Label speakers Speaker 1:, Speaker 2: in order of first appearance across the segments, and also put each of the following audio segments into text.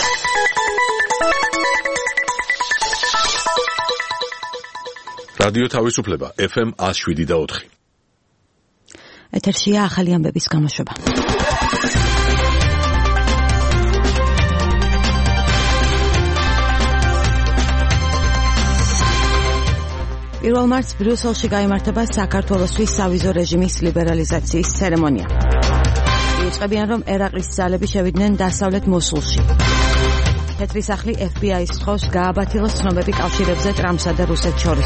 Speaker 1: რადიო თავისუფლება FM 107.4.
Speaker 2: ეთერშია ახალი ამბების გამოშვება. პირველ მარტს ბრიუსელში გაიმართება საქართველოსთვის სავიზო რეჟიმის ლიბერალიზაციის ცერემონია. იუწყებიან, რომ ერაყის ძალები შევიდნენ დასავლეთ მოსულში. თეთრი სახლი FBI-ს სთხოვს გააბათილოს ცნობები კავშირებზე ტრამპსა და რუსეთს შორის.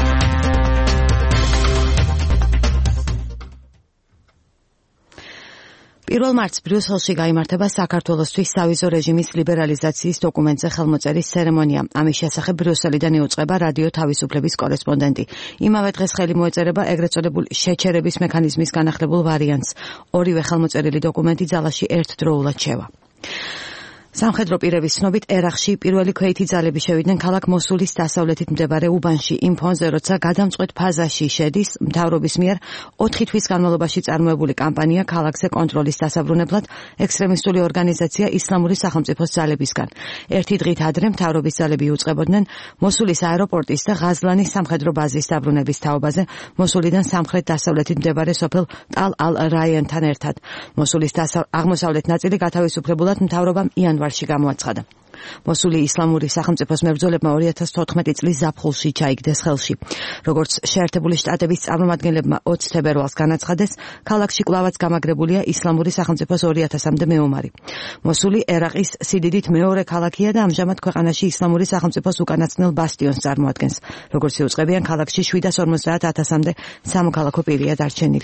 Speaker 2: პირველ მარტს ბრიუსელში გაიმართება საქართველოსთვის სავიზო რეჟიმის ლიბერალიზაციის დოკუმენტზე ხელმოწერის ცერემონია. ამის შესახებ ბრიუსელიდან იუწყება რადიო თავისუფლების კორესპონდენტი. იმავე დღეს ხელი მოეწერება ეგრეთ წოდებული შეჩერების მექანიზმის განახლებულ ვარიანტს. ორივე ხელმოწერილი დოკუმენტი ძალაში ერთდროულად შევა. სამხედრო პირების ცნობით ერაყში პირველი ქვეითი ძალები შევიდნენ ქალაქ მოსულის დასავლეთით მდებარე უბანში იმ ფონზე, როცა გადამწყვეტ ფაზაში შედის მთავრობის მიერ 4 თვის განმავლობაში წარმოებული კამპანია ქალაქზე კონტროლის დასაბრუნებლად ექსტრემისტული ორგანიზაცია ისლამური სახელმწიფოს ძალებისგან. ერთი დღით ადრე მთავრობის ძალები იუწყებოდნენ მოსულის აეროპორტის და ღაზლანის სამხედრო ბაზის დაბრუნების თაობაზე მოსულიდან სამხრეთ დასავლეთით მდებარე სოფელ ტალ-ალ-რაიანთან ერთად. მოსულის აღმოსავლეთ ნაწილი გათავისუფლებულად მთავრობამ იანვარში გამოაცხადა. მოსული ისლამური სახელმწიფოს მებრძოლებმა 2014 წლის ზაფხულში ჩაიგდეს ხელში. როგორც შეერთებული შტატების წარმომადგენლებმა 20 თებერვალს განაცხადეს, ქალაქში კვლავაც გამაგრებულია ისლამური სახელმწიფოს 2000-მდე მეომარი. მოსული ერაყის სიდიდით მეორე ქალაქია და ამჟამად ქვეყანაში ისლამური სახელმწიფოს უკანასკნელ ბასტიონს წარმოადგენს. როგორც იუწყებიან, ქალაქში 750,000-მდე სამოქალაქო პირია დარჩენილი.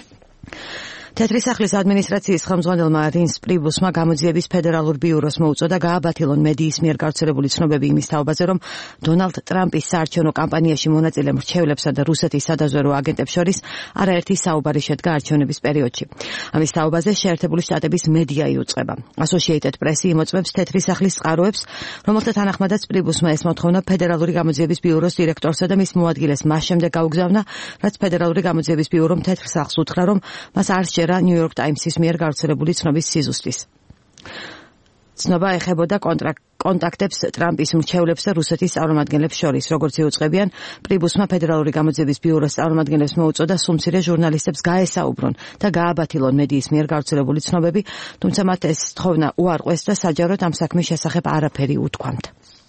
Speaker 2: თეთრი სახლის ადმინისტრაციის ხელმძღვანელმა რინს პრიბუსმა გამოძიების ფედერალურ ბიუროს მოუწოდა გააბათილონ მედიის მიერ გავრცელებული ცნობები იმის თაობაზე, რომ დონალდ ტრამპის საარჩევნო კამპანიაში მონაწილე მრჩევლებსა და რუსეთის სადაზვერვო აგენტებს შორის არაერთი საუბარი შედგა არჩევნების პერიოდში. ამის თაობაზე შეერთებული შტატების მედია იუწყება. Associated Press იმოწმებს თეთრი სახლის წყაროებს, რომელთა თანახმადაც პრიბუსმა ეს მოთხოვნა ფედერალური გამოძიების ბიუროს დირექტორსა და მის მოადგილეს მას შემდეგ გაუგზავნა, რაც ფედერალური გამოძიების ბიურომ თეთრ სახლს უთხრა, რომ მას არ New York Times-ის მიერ გავრცელებული ცნობის სიზუსტის. ცნობა ეხებოდა კონტაქტებს ტრამპის მრჩევლებს და რუსეთის წარმომადგენლებს შორის. როგორც იუწყებიან, პრიბუსმა ფედერალური გამოძიების ბიუროს წარმომადგენლებს მოუწოდა სულმცირე ჟურნალისტებს გაესაუბრონ და გააბათილონ მედიის მიერ გავრცელებული ცნობები, თუმცა მათ ეს თხოვნა უარყვეს და საჯაროდ ამ საქმის შესახებ არაფერი უთქვამთ.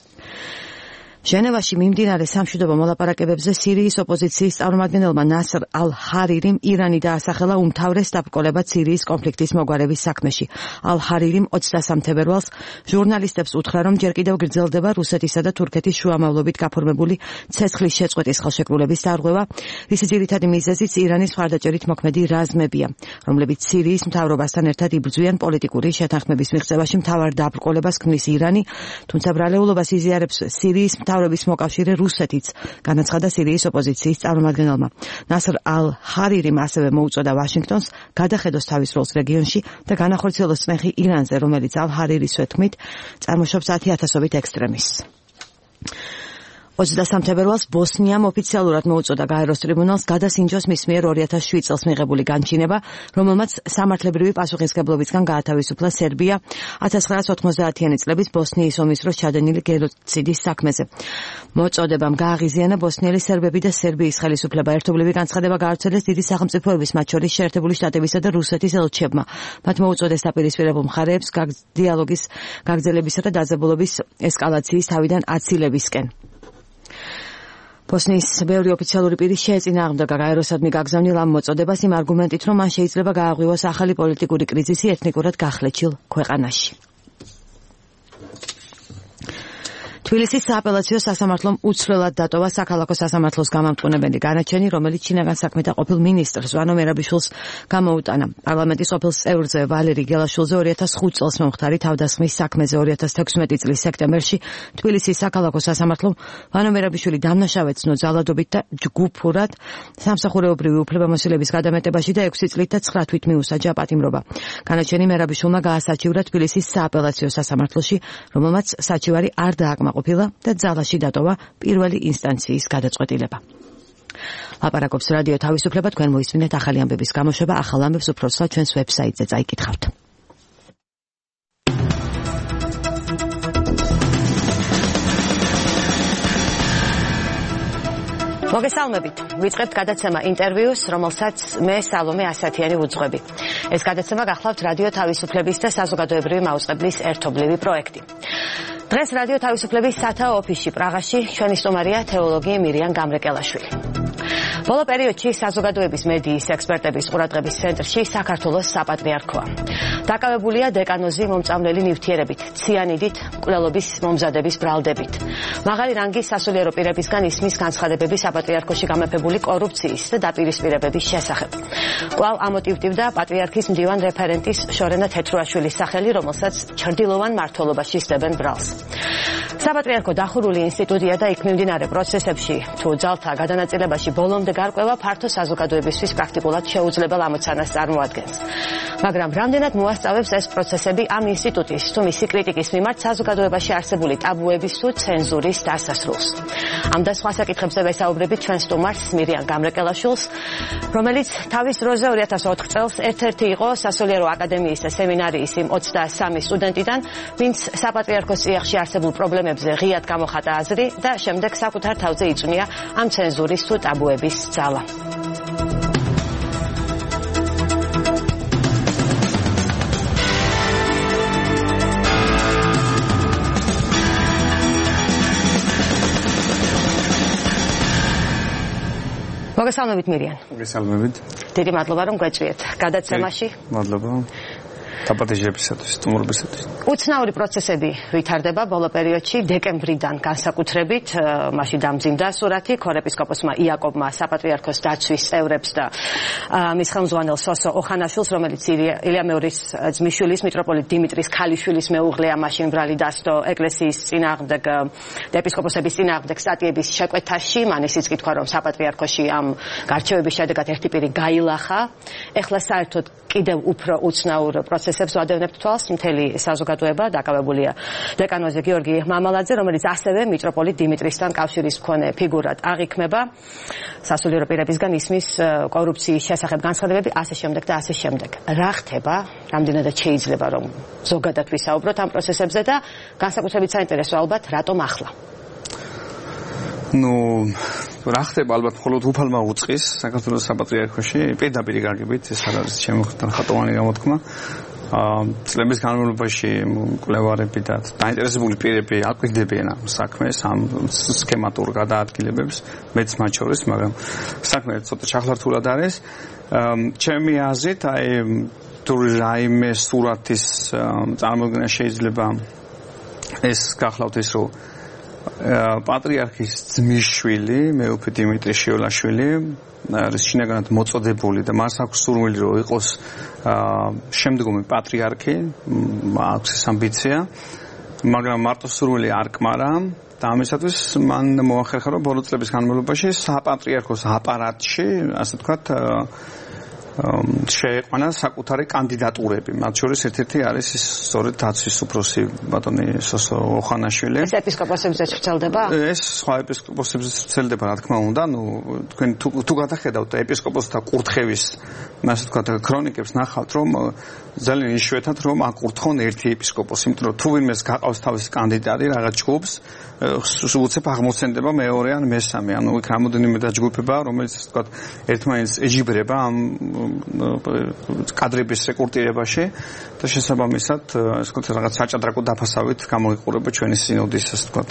Speaker 2: ჟენევაში მიმდინარე სამშვიდობო მოლაპარაკებებზე სირიის ოპოზიციის წარმომადგენელმა ნასრ ალ-ჰარირიმ ირანი დაასახელა უმთავრეს დაბრკოლებად სირიის კონფლიქტის მოგვარების საქმეში. ალ-ჰარირიმ 23 თებერვალს ჟურნალისტებს უთხრა, რომ ჯერ კიდევ გრძელდება რუსეთისა და თურქეთის შუამავლობით გაფორმებული ცეცხლის შეწყვეტის ხელშეკრულების დარღვევა, რის ძირითადი მიზეზიც ირანის მხარდაჭერით მოქმედი რაზმებია, რომლებიც სირიის მთავრობასთან ერთად იბრძვიან პოლიტიკური შეთანხმების მიღწევაში მთავარ დაბრკოლებას ქმნის ირანი, თუმცა ბრალეულობას იზიარებს სირიის მთავრობის მოკავშირე რუსეთიც, განაცხადა სირიის ოპოზიციის წარმომადგენელმა. ნასრ ალ-ჰარირიმ ასევე მოუწოდა ვაშინგტონს გადახედოს თავის როლს რეგიონში და განახორციელოს წმეხი ირანზე, რომელიც ალ-ჰარირის თქმით წარმოშობს 10,000-ობით ექსტრემისტს. 23 თებერვალს ბოსნიამ ოფიციალურად მოუწოდა გაეროს ტრიბუნალს გადასინჯოს მის მიერ 2007 წელს მიღებული განჩინება, რომელმაც სამართლებრივი პასუხისმგებლობისგან გაათავისუფლა სერბია 1990-იანი წლების ბოსნიის ომის დროს ჩადენილი გენოციდის საქმეზე. მოწოდებამ გააღიზიანა ბოსნიელი სერბები და სერბიის ხელისუფლება. ერთობლივი განცხადება გაავრცელეს დიდი სახელმწიფოების, მათ შორის შეერთებული შტატებისა და რუსეთის ელჩებმა. მათ მოუწოდეს დაპირისპირებულ მხარეებს დიალოგის გაგრძელებისა და დაძაბულობის ესკალაციის თავიდან აცილებისკენ. ბოსნიის ბევრი ოფიციალური პირი შეეწინააღმდეგა გაეროსადმი გაგზავნილ ამ მოწოდებას იმ არგუმენტით, რომ მან შეიძლება გააღვივოს ახალი პოლიტიკური კრიზისი ეთნიკურად გახლეჩილ ქვეყანაში. თბილისის სააპელაციო სასამართლომ უცვლელად დატოვა საქალაქო სასამართლოს გამამტყუნებელი განაჩენი, რომელიც შინაგან საქმეთა ყოფილ მინისტრს ვანო მერაბიშვილს გამოუტანა. პარლამენტის ყოფილ წევრზე ვალერი გელაშვილზე 2005 წელს მომხდარი თავდასხმის საქმეზე 2016 წლის სექტემბერში თბილისის საქალაქო სასამართლომ ვანო მერაბიშვილი დამნაშავეცნო ძალადობით და ჯგუფურად სამსახურეობრივი უფლებამოსილების გადამეტებაში და 6 წლით და 9 თვით მიუსაჯა პატიმრობა. განაჩენი მერაბიშვილმა გაასაჩივრა თბილისის სააპელაციო სასამართლოში, რომელმაც საჩივარი არ დააკმაყოფილა და ძალაში დატოვა პირველი ინსტანციის გადაწყვეტილება. ლაპარაკობს რადიო თავისუფლება, თქვენ მოისმინეთ ახალი ამბების გამოშვება, ახალ ამბებს უფრო სულ ჩვენს ვებსაიტზე წაიკითხავთ. მოგესალმებით. ვიწყებთ გადაცემა ინტერვიუს, რომელსაც მე სალომე ასათიანი ვუძღვები. ეს გადაცემა გახლავთ რადიო თავისუფლების და საზოგადოებრივი მაუწყებლის ერთობლივი პროექტი. დღეს რადიო თავისუფლების სათაო ოფისში პრაღაში ჩვენი სტუმარია თეოლოგი მირიან გამრეკელაშვილი. ბოლო პერიოდში საზოგადოების მედიის ექსპერტების ყურადღების ცენტრში საქართველოს საპატრიარქოა. დაკავებულია დეკანოზი მომწამლელი ნივთიერებით, ციანიდით, მკვლელობის მომზადების ბრალდებით. მაღალი რანგის სასულიერო პირებისგან ისმის განცხადებები საპატრიარქოში გამეფებული კორუფციის და დაპირისპირებების შესახებ. კვლავ ამოტივტივდა პატრიარქის მდივან რეფერენტის შორენა თეთრუაშვილის სახელი, რომელსაც ჩრდილოვან მმართველობაში სდებენ ბრალს. საპატრიარქო დახურული ინსტიტუტია და იქ მიმდინარე პროცესებში თუ ძალთა გადანაწილებაში ბოლომდე გარკვევა ფართო საზოგადოებისთვის პრაქტიკულად შეუძლებელ ამოცანას წარმოადგენს. მაგრამ რამდენად მოასწავებს ეს პროცესები ამ ინსტიტუტის თუ მისი კრიტიკის მიმართ საზოგადოებაში არსებული ტაბუების თუ ცენზურის დასასრულს. ამ და სხვა საკითხებზე ვესაუბრებით ჩვენ სტუმარს მირიან გამრეკელაშვილს, რომელიც თავის დროზე 2004 წელს ერთ-ერთი იყო სასულიერო აკადემიის და სემინარიის იმ 23 სტუდენტიდან, ვინც საპატრიარქოს წიაღში არსებულ პრობლემებზე ღიად გამოხატა აზრი და შემდეგ საკუთარ თავზე იწვნია ამ ცენზურის თუ ტაბუების ძალა. მოგესალმებით მირიან.
Speaker 3: მოგესალმებით.
Speaker 2: დიდი მადლობა რომ გვეჭვიეთ გადაცემაში.
Speaker 3: მადლობა. დაპატეჟებისათვის, სტუმრობისათვის.
Speaker 2: უცნაური პროცესები ვითარდება ბოლო პერიოდში, დეკემბრიდან განსაკუთრებით, მაშინ დამძიმდა სურათი ქორეპისკოპოსმა იაკობმა საპატრიარქოს დაცვის წევრებს და მის ხელმძღვანელ სოსო ოხანაშვილს, რომელიც ილია მეორის ძმისშვილის მიტროპოლიტ დიმიტრის ქალიშვილის მეუღლეა, მაშინ ბრალი დასდო ეკლესიის წინააღმდეგ და ეპისკოპოსების წინააღმდეგ სტატიების შეკვეთაში, მან ისიც კითხვა რომ საპატრიარქოში ამ გარჩევების შედეგად ერთი პირი გაილახა. ეხლა საერთოდ კიდევ უფრო უცნაურ პროცესებს ვადევნებთ თვალს, მთელი საზოგადოება დაკავებულია დეკანოზე გიორგი მამალაძე, რომელიც ასევე მიტროპოლიტ დიმიტრისთან კავშირის მქონე ფიგურად აღიქმება. სასულიერო პირებისგან ისმის კორუფციის შესახებ განცხადებები, ასე შემდეგ და ასე შემდეგ. რა ხდება? რამდენადაც შეიძლება რომ ზოგადად ვისაუბროთ ამ პროცესებზე და განსაკუთრებით საინტერესო ალბათ რატომ ახლა?
Speaker 3: რა ხდება ალბათ მხოლოდ უფალმა უწყის საქართველოს საპატრიარქოში პირდაპირ გაგებით, ეს არ არის ჩემი ხატოვანი გამოთქმა. წლების განმავლობაში მკვლევარები და დაინტერესებული პირები აკვირდებიან ამ საქმეს, ამ სქემატურ გადაადგილებებს, მეც მათ შორის, მაგრამ საქმე ცოტა ჩახლართულად არის. ჩემი აზრით, თუ რაიმე სურათის წარმოქმნა შეიძლება ეს გახლავთ ის, რომ პატრიარქის ძმისშვილი, მეუფე დიმიტრი შიოლაშვილი, არის შინაგანად მოწოდებული და მას აქვს სურვილი, რომ იყოს შემდგომი პატრიარქი, აქვს ეს ამბიცია, მაგრამ მარტო სურვილი არ კმარა და ამისათვის მან მოახერხა, რომ ბოლო წლების განმავლობაში საპატრიარქოს აპარატში, ასე ვთქვათ, შეეყვანა საკუთარი კანდიდატურები. მათ შორის ერთ-ერთი არის სწორედ დაცვის უფროსი ბატონი სოსო ოხანაშვილი.
Speaker 2: ეს ეპისკოპოსებზეც ვრცელდება?
Speaker 3: ეს სხვა ეპისკოპოსებზეც ვრცელდება, რა თქმა უნდა. თქვენ თუ გადახედავთ ეპისკოპოსთა კურთხევის, ასე ვთქვათ, ქრონიკებს ნახავთ, რომ ძალიან იშვიათად რომ აკურთხონ ერთი ეპისკოპოსი, იმიტომ რომ თუ ვინმეს გაყავს თავისი კანდიდატი რაღაც ჯგუფს, უცებ აღმოცენდება მეორე ან მესამე. ანუ იქ რამოდენიმე დაჯგუფება, რომელიც ასე ვთქვათ, ერთმანეთს ეჯიბრება ამ კადრების რეკრუტირებაში და შესაბამისად, ასე ვთქვათ, რაღაც საჭადრაკო დაფასავით გამოიყურება ჩვენი სინოდის, ასე ვთქვათ,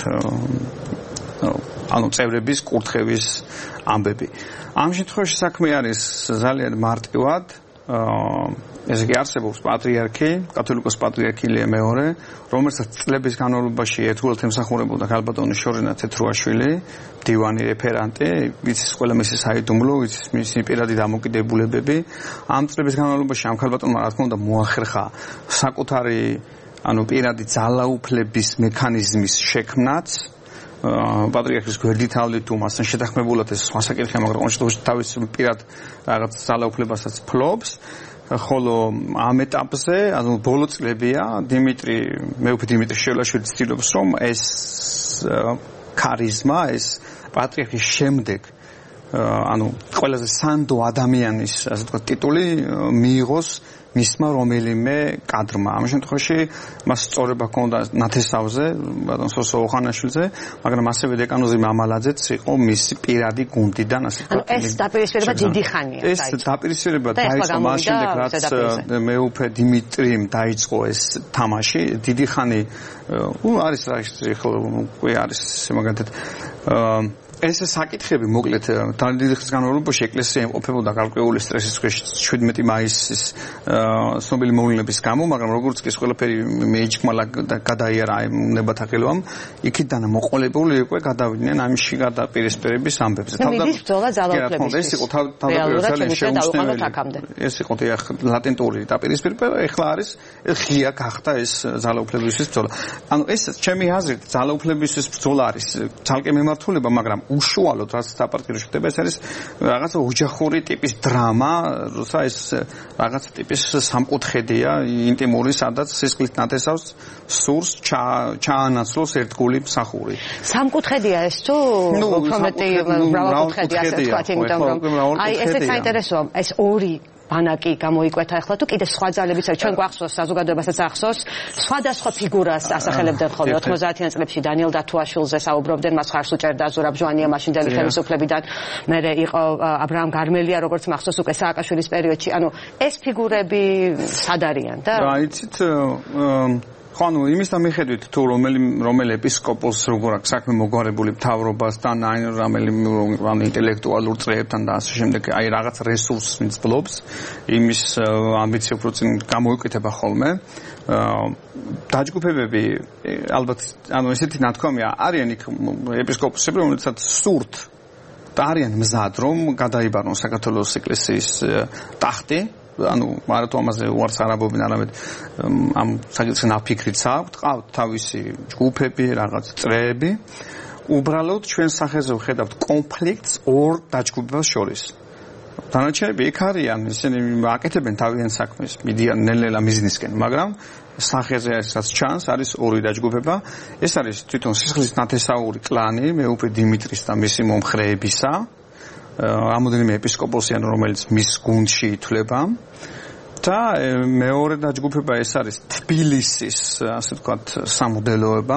Speaker 3: ანუ წევრების კურთხევის ამბები. ამ შემთხვევაში საქმე არის ძალიან მარტივად. ესე იგი არსებობს პატრიარქი, კათოლიკოს პატრიარქი ილია მეორე, რომელსაც წლების განმავლობაში ერთგულად ემსახურებოდა ქალბატონი შორენა თეთრუაშვილი, მდივანი რეფერანტი, ვიცის ყველა მისი საიდუმლო, ვიცის მისი პირადი დამოკიდებულებები. ამ წლების განმავლობაში ამ ქალბატონმა რა თქმა უნდა მოახერხა საკუთარი, ანუ პირადი ძალაუფლების მექანიზმის შექმნაც. პატრიარქის გვერდით ავდით თუ მასთან შეთანხმებულად ეს სხვა საკითხია, მაგრამ ყოველ შემთხვევაში თავის პირად რაღაც ძალაუფლებასაც ფლობს. ხოლო ამ ეტაპზე, ანუ ბოლო წლებია, მეუფე დიმიტრი შიოლაშვილი ცდილობს, რომ ეს ქარიზმა, ეს პატრიარქის შემდეგ, ანუ ყველაზე სანდო ადამიანის, ასე ვთქვათ, ტიტული მიიღოს მისმა რომელიმე კადრმა. ამ შემთხვევაში მას სწორება ჰქონდა ნათესავზე, ბატონ სოსო ოხანაშვილზე, მაგრამ ასევე დეკანოზი მამალაძეც იყო მისი პირადი გუნდიდან, ასე ვთქვათ.
Speaker 2: ეს დაპირისპირება დიდი ხანია.
Speaker 3: ეს დაპირისპირება დაიწყო მას შემდეგ, რაც მეუფე დიმიტრიმ დაიწყო ეს თამაში, დიდი ხანი არის რა უკვე არის მაგათად ეს საკითხები მოკლედ დიდი ხნის განმავლობაში ეკლესია იმყოფებოდა გარკვეული სტრესის ქვეშ 17 მაისის ცნობილი მოვლენების გამო, მაგრამ როგორც კი ყველაფერი მეიჭმალა და გადაიარა უნებათა ხელოვამ, იქიდან მოყოლებული უკვე გადავიდნენ ამში გადაპირისპირების ამბებზე.
Speaker 2: თავდაპირველად ბრძოლა ძალაუფლებისთვის.
Speaker 3: ეს იყო თავდაპირველად შეუმჩნეველი. ეს იყო ლატენტური დაპირისპირება, ეხლა არის ღია გახდა ეს ძალაუფლებისთვის ბრძოლა. ანუ ეს ჩემი აზრით ძალაუფლებისთვის ბრძოლა არის ძალკე მემართულება, მაგრამ უშუალოდ რაც საპარტიო ხდება, ეს არის რაღაცა ოჯახური ტიპის დრამა, როცა ეს რაღაც ტიპის სამკუთხედია, ინტიმური, სადაც სისხლით ნათესავს სურს ჩაანაცვლოს ერთგული მსახური.
Speaker 2: სამკუთხედია ეს თუ უფრო მეტი მრავალკუთხედია, ასე ვთქვათ, იმიტომ რომ აი ესეც საინტერესოა, ეს ორი ბანაკი გამოიკვეთა ახლა თუ კიდე სხვა ძალებიც არის, ჩვენ გვახსოვს საზოგადოებასაც ახსოვს, სხვადასხვა ფიგურას ასახელებდნენ ხოლმე 90-იან წლებში დანიელ დათუაშვილზე საუბრობდნენ, მას ხარს უჭერდა ზურაბ ჟვანია მაშინდელი ხელისუფლებიდან, მერე იყო აბრაამ გარმელია, როგორც მახსოვს უკვე სააკაშვილის პერიოდში, ანუ ეს ფიგურები სად არიან და
Speaker 3: იცით ხანუ იმის და მიხედვით თუ რომელი ეპისკოპოსს როგორ აქვს საქმე მოგვარებული მთავრობასთან, აი რომელი ინტელექტუალურ წრეებთან და ასე შემდეგ, აი რაღაც რესურსს ვინც ბლობს, იმის ამბიცია უფრო წინ გამოიკეთება ხოლმე. დაჯგუფებები ალბათ ანუ ესეთი ნათქვამია არიან იქ ეპისკოპოსები, რომელსაც სურთ და არიან მზად რომ გადაიბარონ საქართველოს ეკლესიის ტახტი. ანუ მარათო ამაზე უარს არაბობენ, არამედ ამ საკითხზე ნაფიქრიც აქვთ, ყავთ თავისი ჯგუფები, რაღაც წრეები. უბრალოდ ჩვენ სახეზე ვხედავთ კონფლიქტს ორ დაჯგუფებას შორის. დანარჩენები იქ არიან, ისინი აკეთებენ თავიანთ საქმეს, მიდიან ნელ-ნელა მიზნისკენ, მაგრამ სახეზე რასაც ჩანს არის ორი დაჯგუფება. ეს არის თვითონ სისხლის ნათესაური კლანი, მეუფე დიმიტრის და მისი მომხრეებისა. რამოდენიმე ეპისკოპოსიან, რომელიც მის გუნდში ითვლება და მეორე დაჯგუფება ეს არის თბილისის, ასე ვთქვათ, სამოდელოება,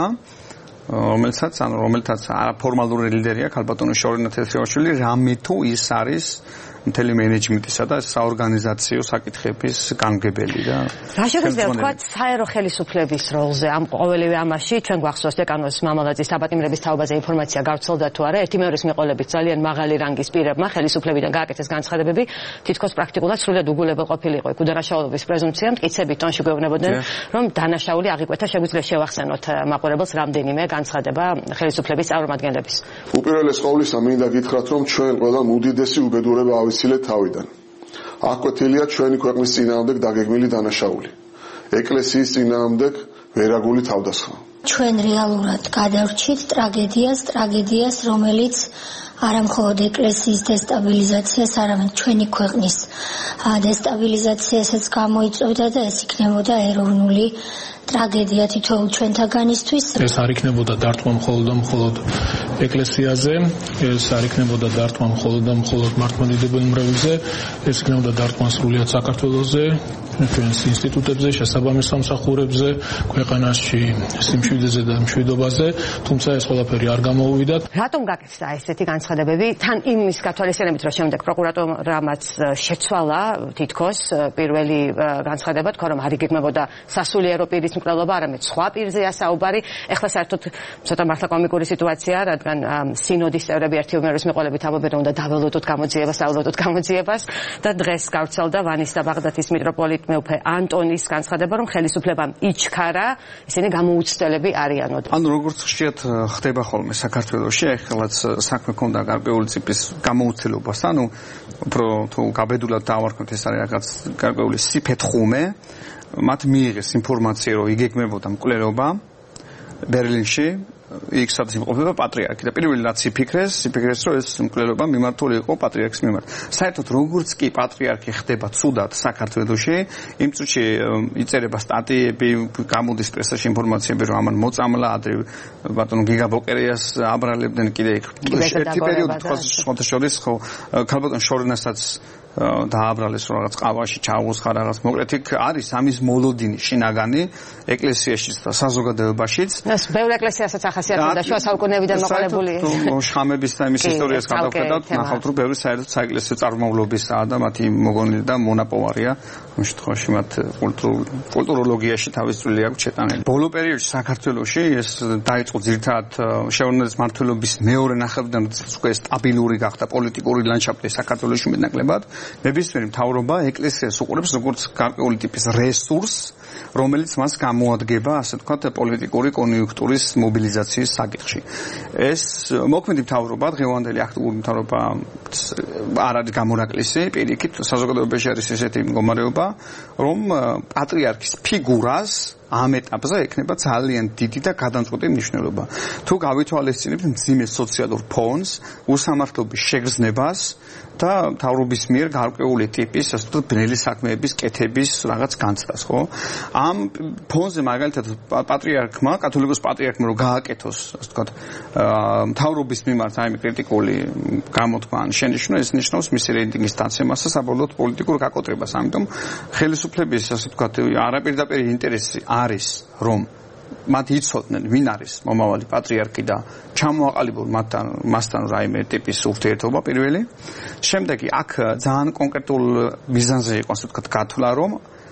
Speaker 3: რომელთაც არაფორმალური ლიდერია ქალბატონი შორენა თეთრიაშვილი, რამე თუ ის არის მთელი მენეჯმენტისა და საორგანიზაციო საკითხების განმგებელი და
Speaker 2: რა შეგვიძლია ვთქვათ საერო ხელისუფლების როლზე ამ ყოველივე ამაში, ჩვენ გვახსოვს დეკანოს მამალაძის დაპატიმრების თაობაზე ინფორმაცია გავრცელდა თუ არა, ერთი მეორეს მიყოლებით ძალიან მაღალი რანგის პირებმა ხელისუფლებიდან გააკეთეს განცხადებები, თითქოს პრაქტიკულად სრულად უგულებელ ყოფილიყო იქ უდანაშაულობის პრეზუმპცია, მტკიცებით ტონში გვეუბნებოდნენ, რომ დანაშაული აღიკვეთა, შეგვიძლია შევახსენოთ მაყურებელს რამდენიმე განცხადება ხელისუფლების წარმომადგენლების.
Speaker 4: უპირველეს ყოვლისა მინდა გითხრათ, რომ ჩვენ ყველამ უდიდესი უბედურება ავიცილეთ თავიდან. აკვეთილია ჩვენი ქვეყნის წინააღმდეგ დაგეგმილი დანაშაული. ეკლესიის წინააღმდეგ ვერაგული თავდასხმა.
Speaker 5: ჩვენ რეალურად გადავრჩით ტრაგედიას, რომელიც არა მხოლოდ ეკლესიის დესტაბილიზაციას, არამედ ჩვენი ქვეყნის დესტაბილიზაციასაც გამოიწვევდა და ეს იქნებოდა ეროვნული ტრაგედია თითოეულ ჩვენთაგანისთვის.
Speaker 6: ეს არ იქნებოდა დარტყმა მხოლოდ ეკლესიაზე, ეს არ იქნებოდა დარტყმა მხოლოდ მართლმადიდებელ მრევლზე, ეს იქნებოდა დარტყმა სრულიად საქართველოზე, ჩვენს ინსტიტუტებზე, შესაბამის სამსახურებზე, ქვეყანაში სიმშვიდეზე და მშვიდობაზე, თუმცა ეს ყველაფერი არ გამოუვიდა.
Speaker 2: რატომ გაკეთდა ესეთი განცხადებები? თან იმის გათვალისწინებით, რომ შემდეგ პროკურატურამაც შეცვალა თითქოს პირველი განცხადება, თქვა რომ არ იგეგმებოდა სასულიერო პირის მკვლელობა, არამედ სხვა პირზეა საუბარი. ეხლა საერთოდ ცოტა მართლა კომიკური სიტუაციაა, რადგან სინოდის წევრები ერთი უმერეს მიყოლებით ამბობენ, რომ უნდა დაველოდოთ გამოძიებას და დღეს გავრცელდა ვანის და ბაღდათის მიტროპოლიტ მეუფე ანტონის განცხადება, რომ ხელისუფლებამ იჩქარა, ისინი გამოუცდელები არიანოდ.
Speaker 3: ანუ როგორც ხშირად ხდება ხოლმე საქართველოში, ეხლაც საქმე ქონდა გარკვეული ტიპის გამოუცდელობასთან, ანუ უფრო თუ გაბედულად დავარქვით, ეს არის რაღაც გარკვეული სიფეთხუმე, მათ მიიღეს ინფორმაცია, რომ იგეგმებოდა მკვლელობა ბერლინში, იქ სადაც იმყოფება პატრიარქი და პირველი რაც იფიქრეს, რომ ეს მკვლელობა მიმართული იყო პატრიარქის მიმართ. საერთოდ როგორც კი პატრიარქი ხდება ცუდად საქართველოში, იმ წუთში იწერება სტატიები, გამოდის პრესაში ინფორმაციები, რომ ამან მოწამლა, ადრე ბატონ გიგა ბოკერიას აბრალებდნენ კიდე იქ. ერთი პერიოდი თქვა შორის ხო ქალბატონ შორენასაც დააბრალეს რაღაც ყავაში ჩაუღსხა რაღაც მოკლედ იქ არის ამის მოლოდინი შინაგანი ეკლესიაშიც და საზოგადოებაშიც
Speaker 2: ეს ბევრ ეკლესიასაც ახასიათებდა შუა საუკუნეებიდან მოყოლებული
Speaker 3: შხამების და იმის ისტორიას გადავხედავთ ნახავთ რომ ბევრი საერთოდ საეკლესიო წარმომავლობისაა და მათი მოგონილი და მონაპოვარია ამ შემთხვევაში მათ კულტუროლოგიაში თავის წვლილი აქვს შეტანილი ბოლო პერიოდში საქართველოში ეს დაიწყო ძირითადად შეურაცხმოების მმართველობის მეორე ნახევრიდან უკვე სტაბილური გახდა პოლიტიკური ლანდშაფტი საქართველოში მეტნაკლებად ნებისმიერი მთავრობა ეკლესიას უყურებს როგორც გარკვეული ტიპის რესურსს რომელიც მას გამოადგება ასე ვთქვათ პოლიტიკური კონიუნქტურის მობილიზაციის საკითხში ეს მოქმედი მთავრობა დღევანდელი აქტიური მთავრობა არ არის გამონაკლისი პირიქით საზოგადოებაში არის ესეთი მდგომარეობა რომ პატრიარქის ფიგურას ამ ეტაპზე ექნება ძალიან დიდი და გადამწყვეტი მნიშვნელობა. თუ გავითვალისწინებთ მძიმე სოციალურ ფონს, უსამართლობის შეგრძნებას და მთავრობის მიერ გარკვეული ტიპის, ასე ვთქვათ, ბნელი საქმეების კეთების რაღაც განცდას, ხო? ამ ფონზე მაგალითად პატრიარქმა, კათოლიკოს პატრიარქმა რომ გააკეთოს, ასე ვთქვათ, მთავრობის მიმართ აი კრიტიკული გამოთქმა ან შენიშვნა, ეს ნიშნავს მისი რეიტინგის დაცემას და საბოლოოდ პოლიტიკურ გაკოტრებას. ამიტომ ხელისუფლების, ასე ვთქვათ, არაპირდაპირ ინტერესი არის რომ მათ იცოდნენ ვინ არის მომავალი პატრიარქი და ჩამოაყალიბონ მასთან რაიმე ტიპის ურთიერთობა პირველი შემდეგი აქ ძალიან კონკრეტულ მიზანზე იყო ასე ვთქვათ გათვლა რომ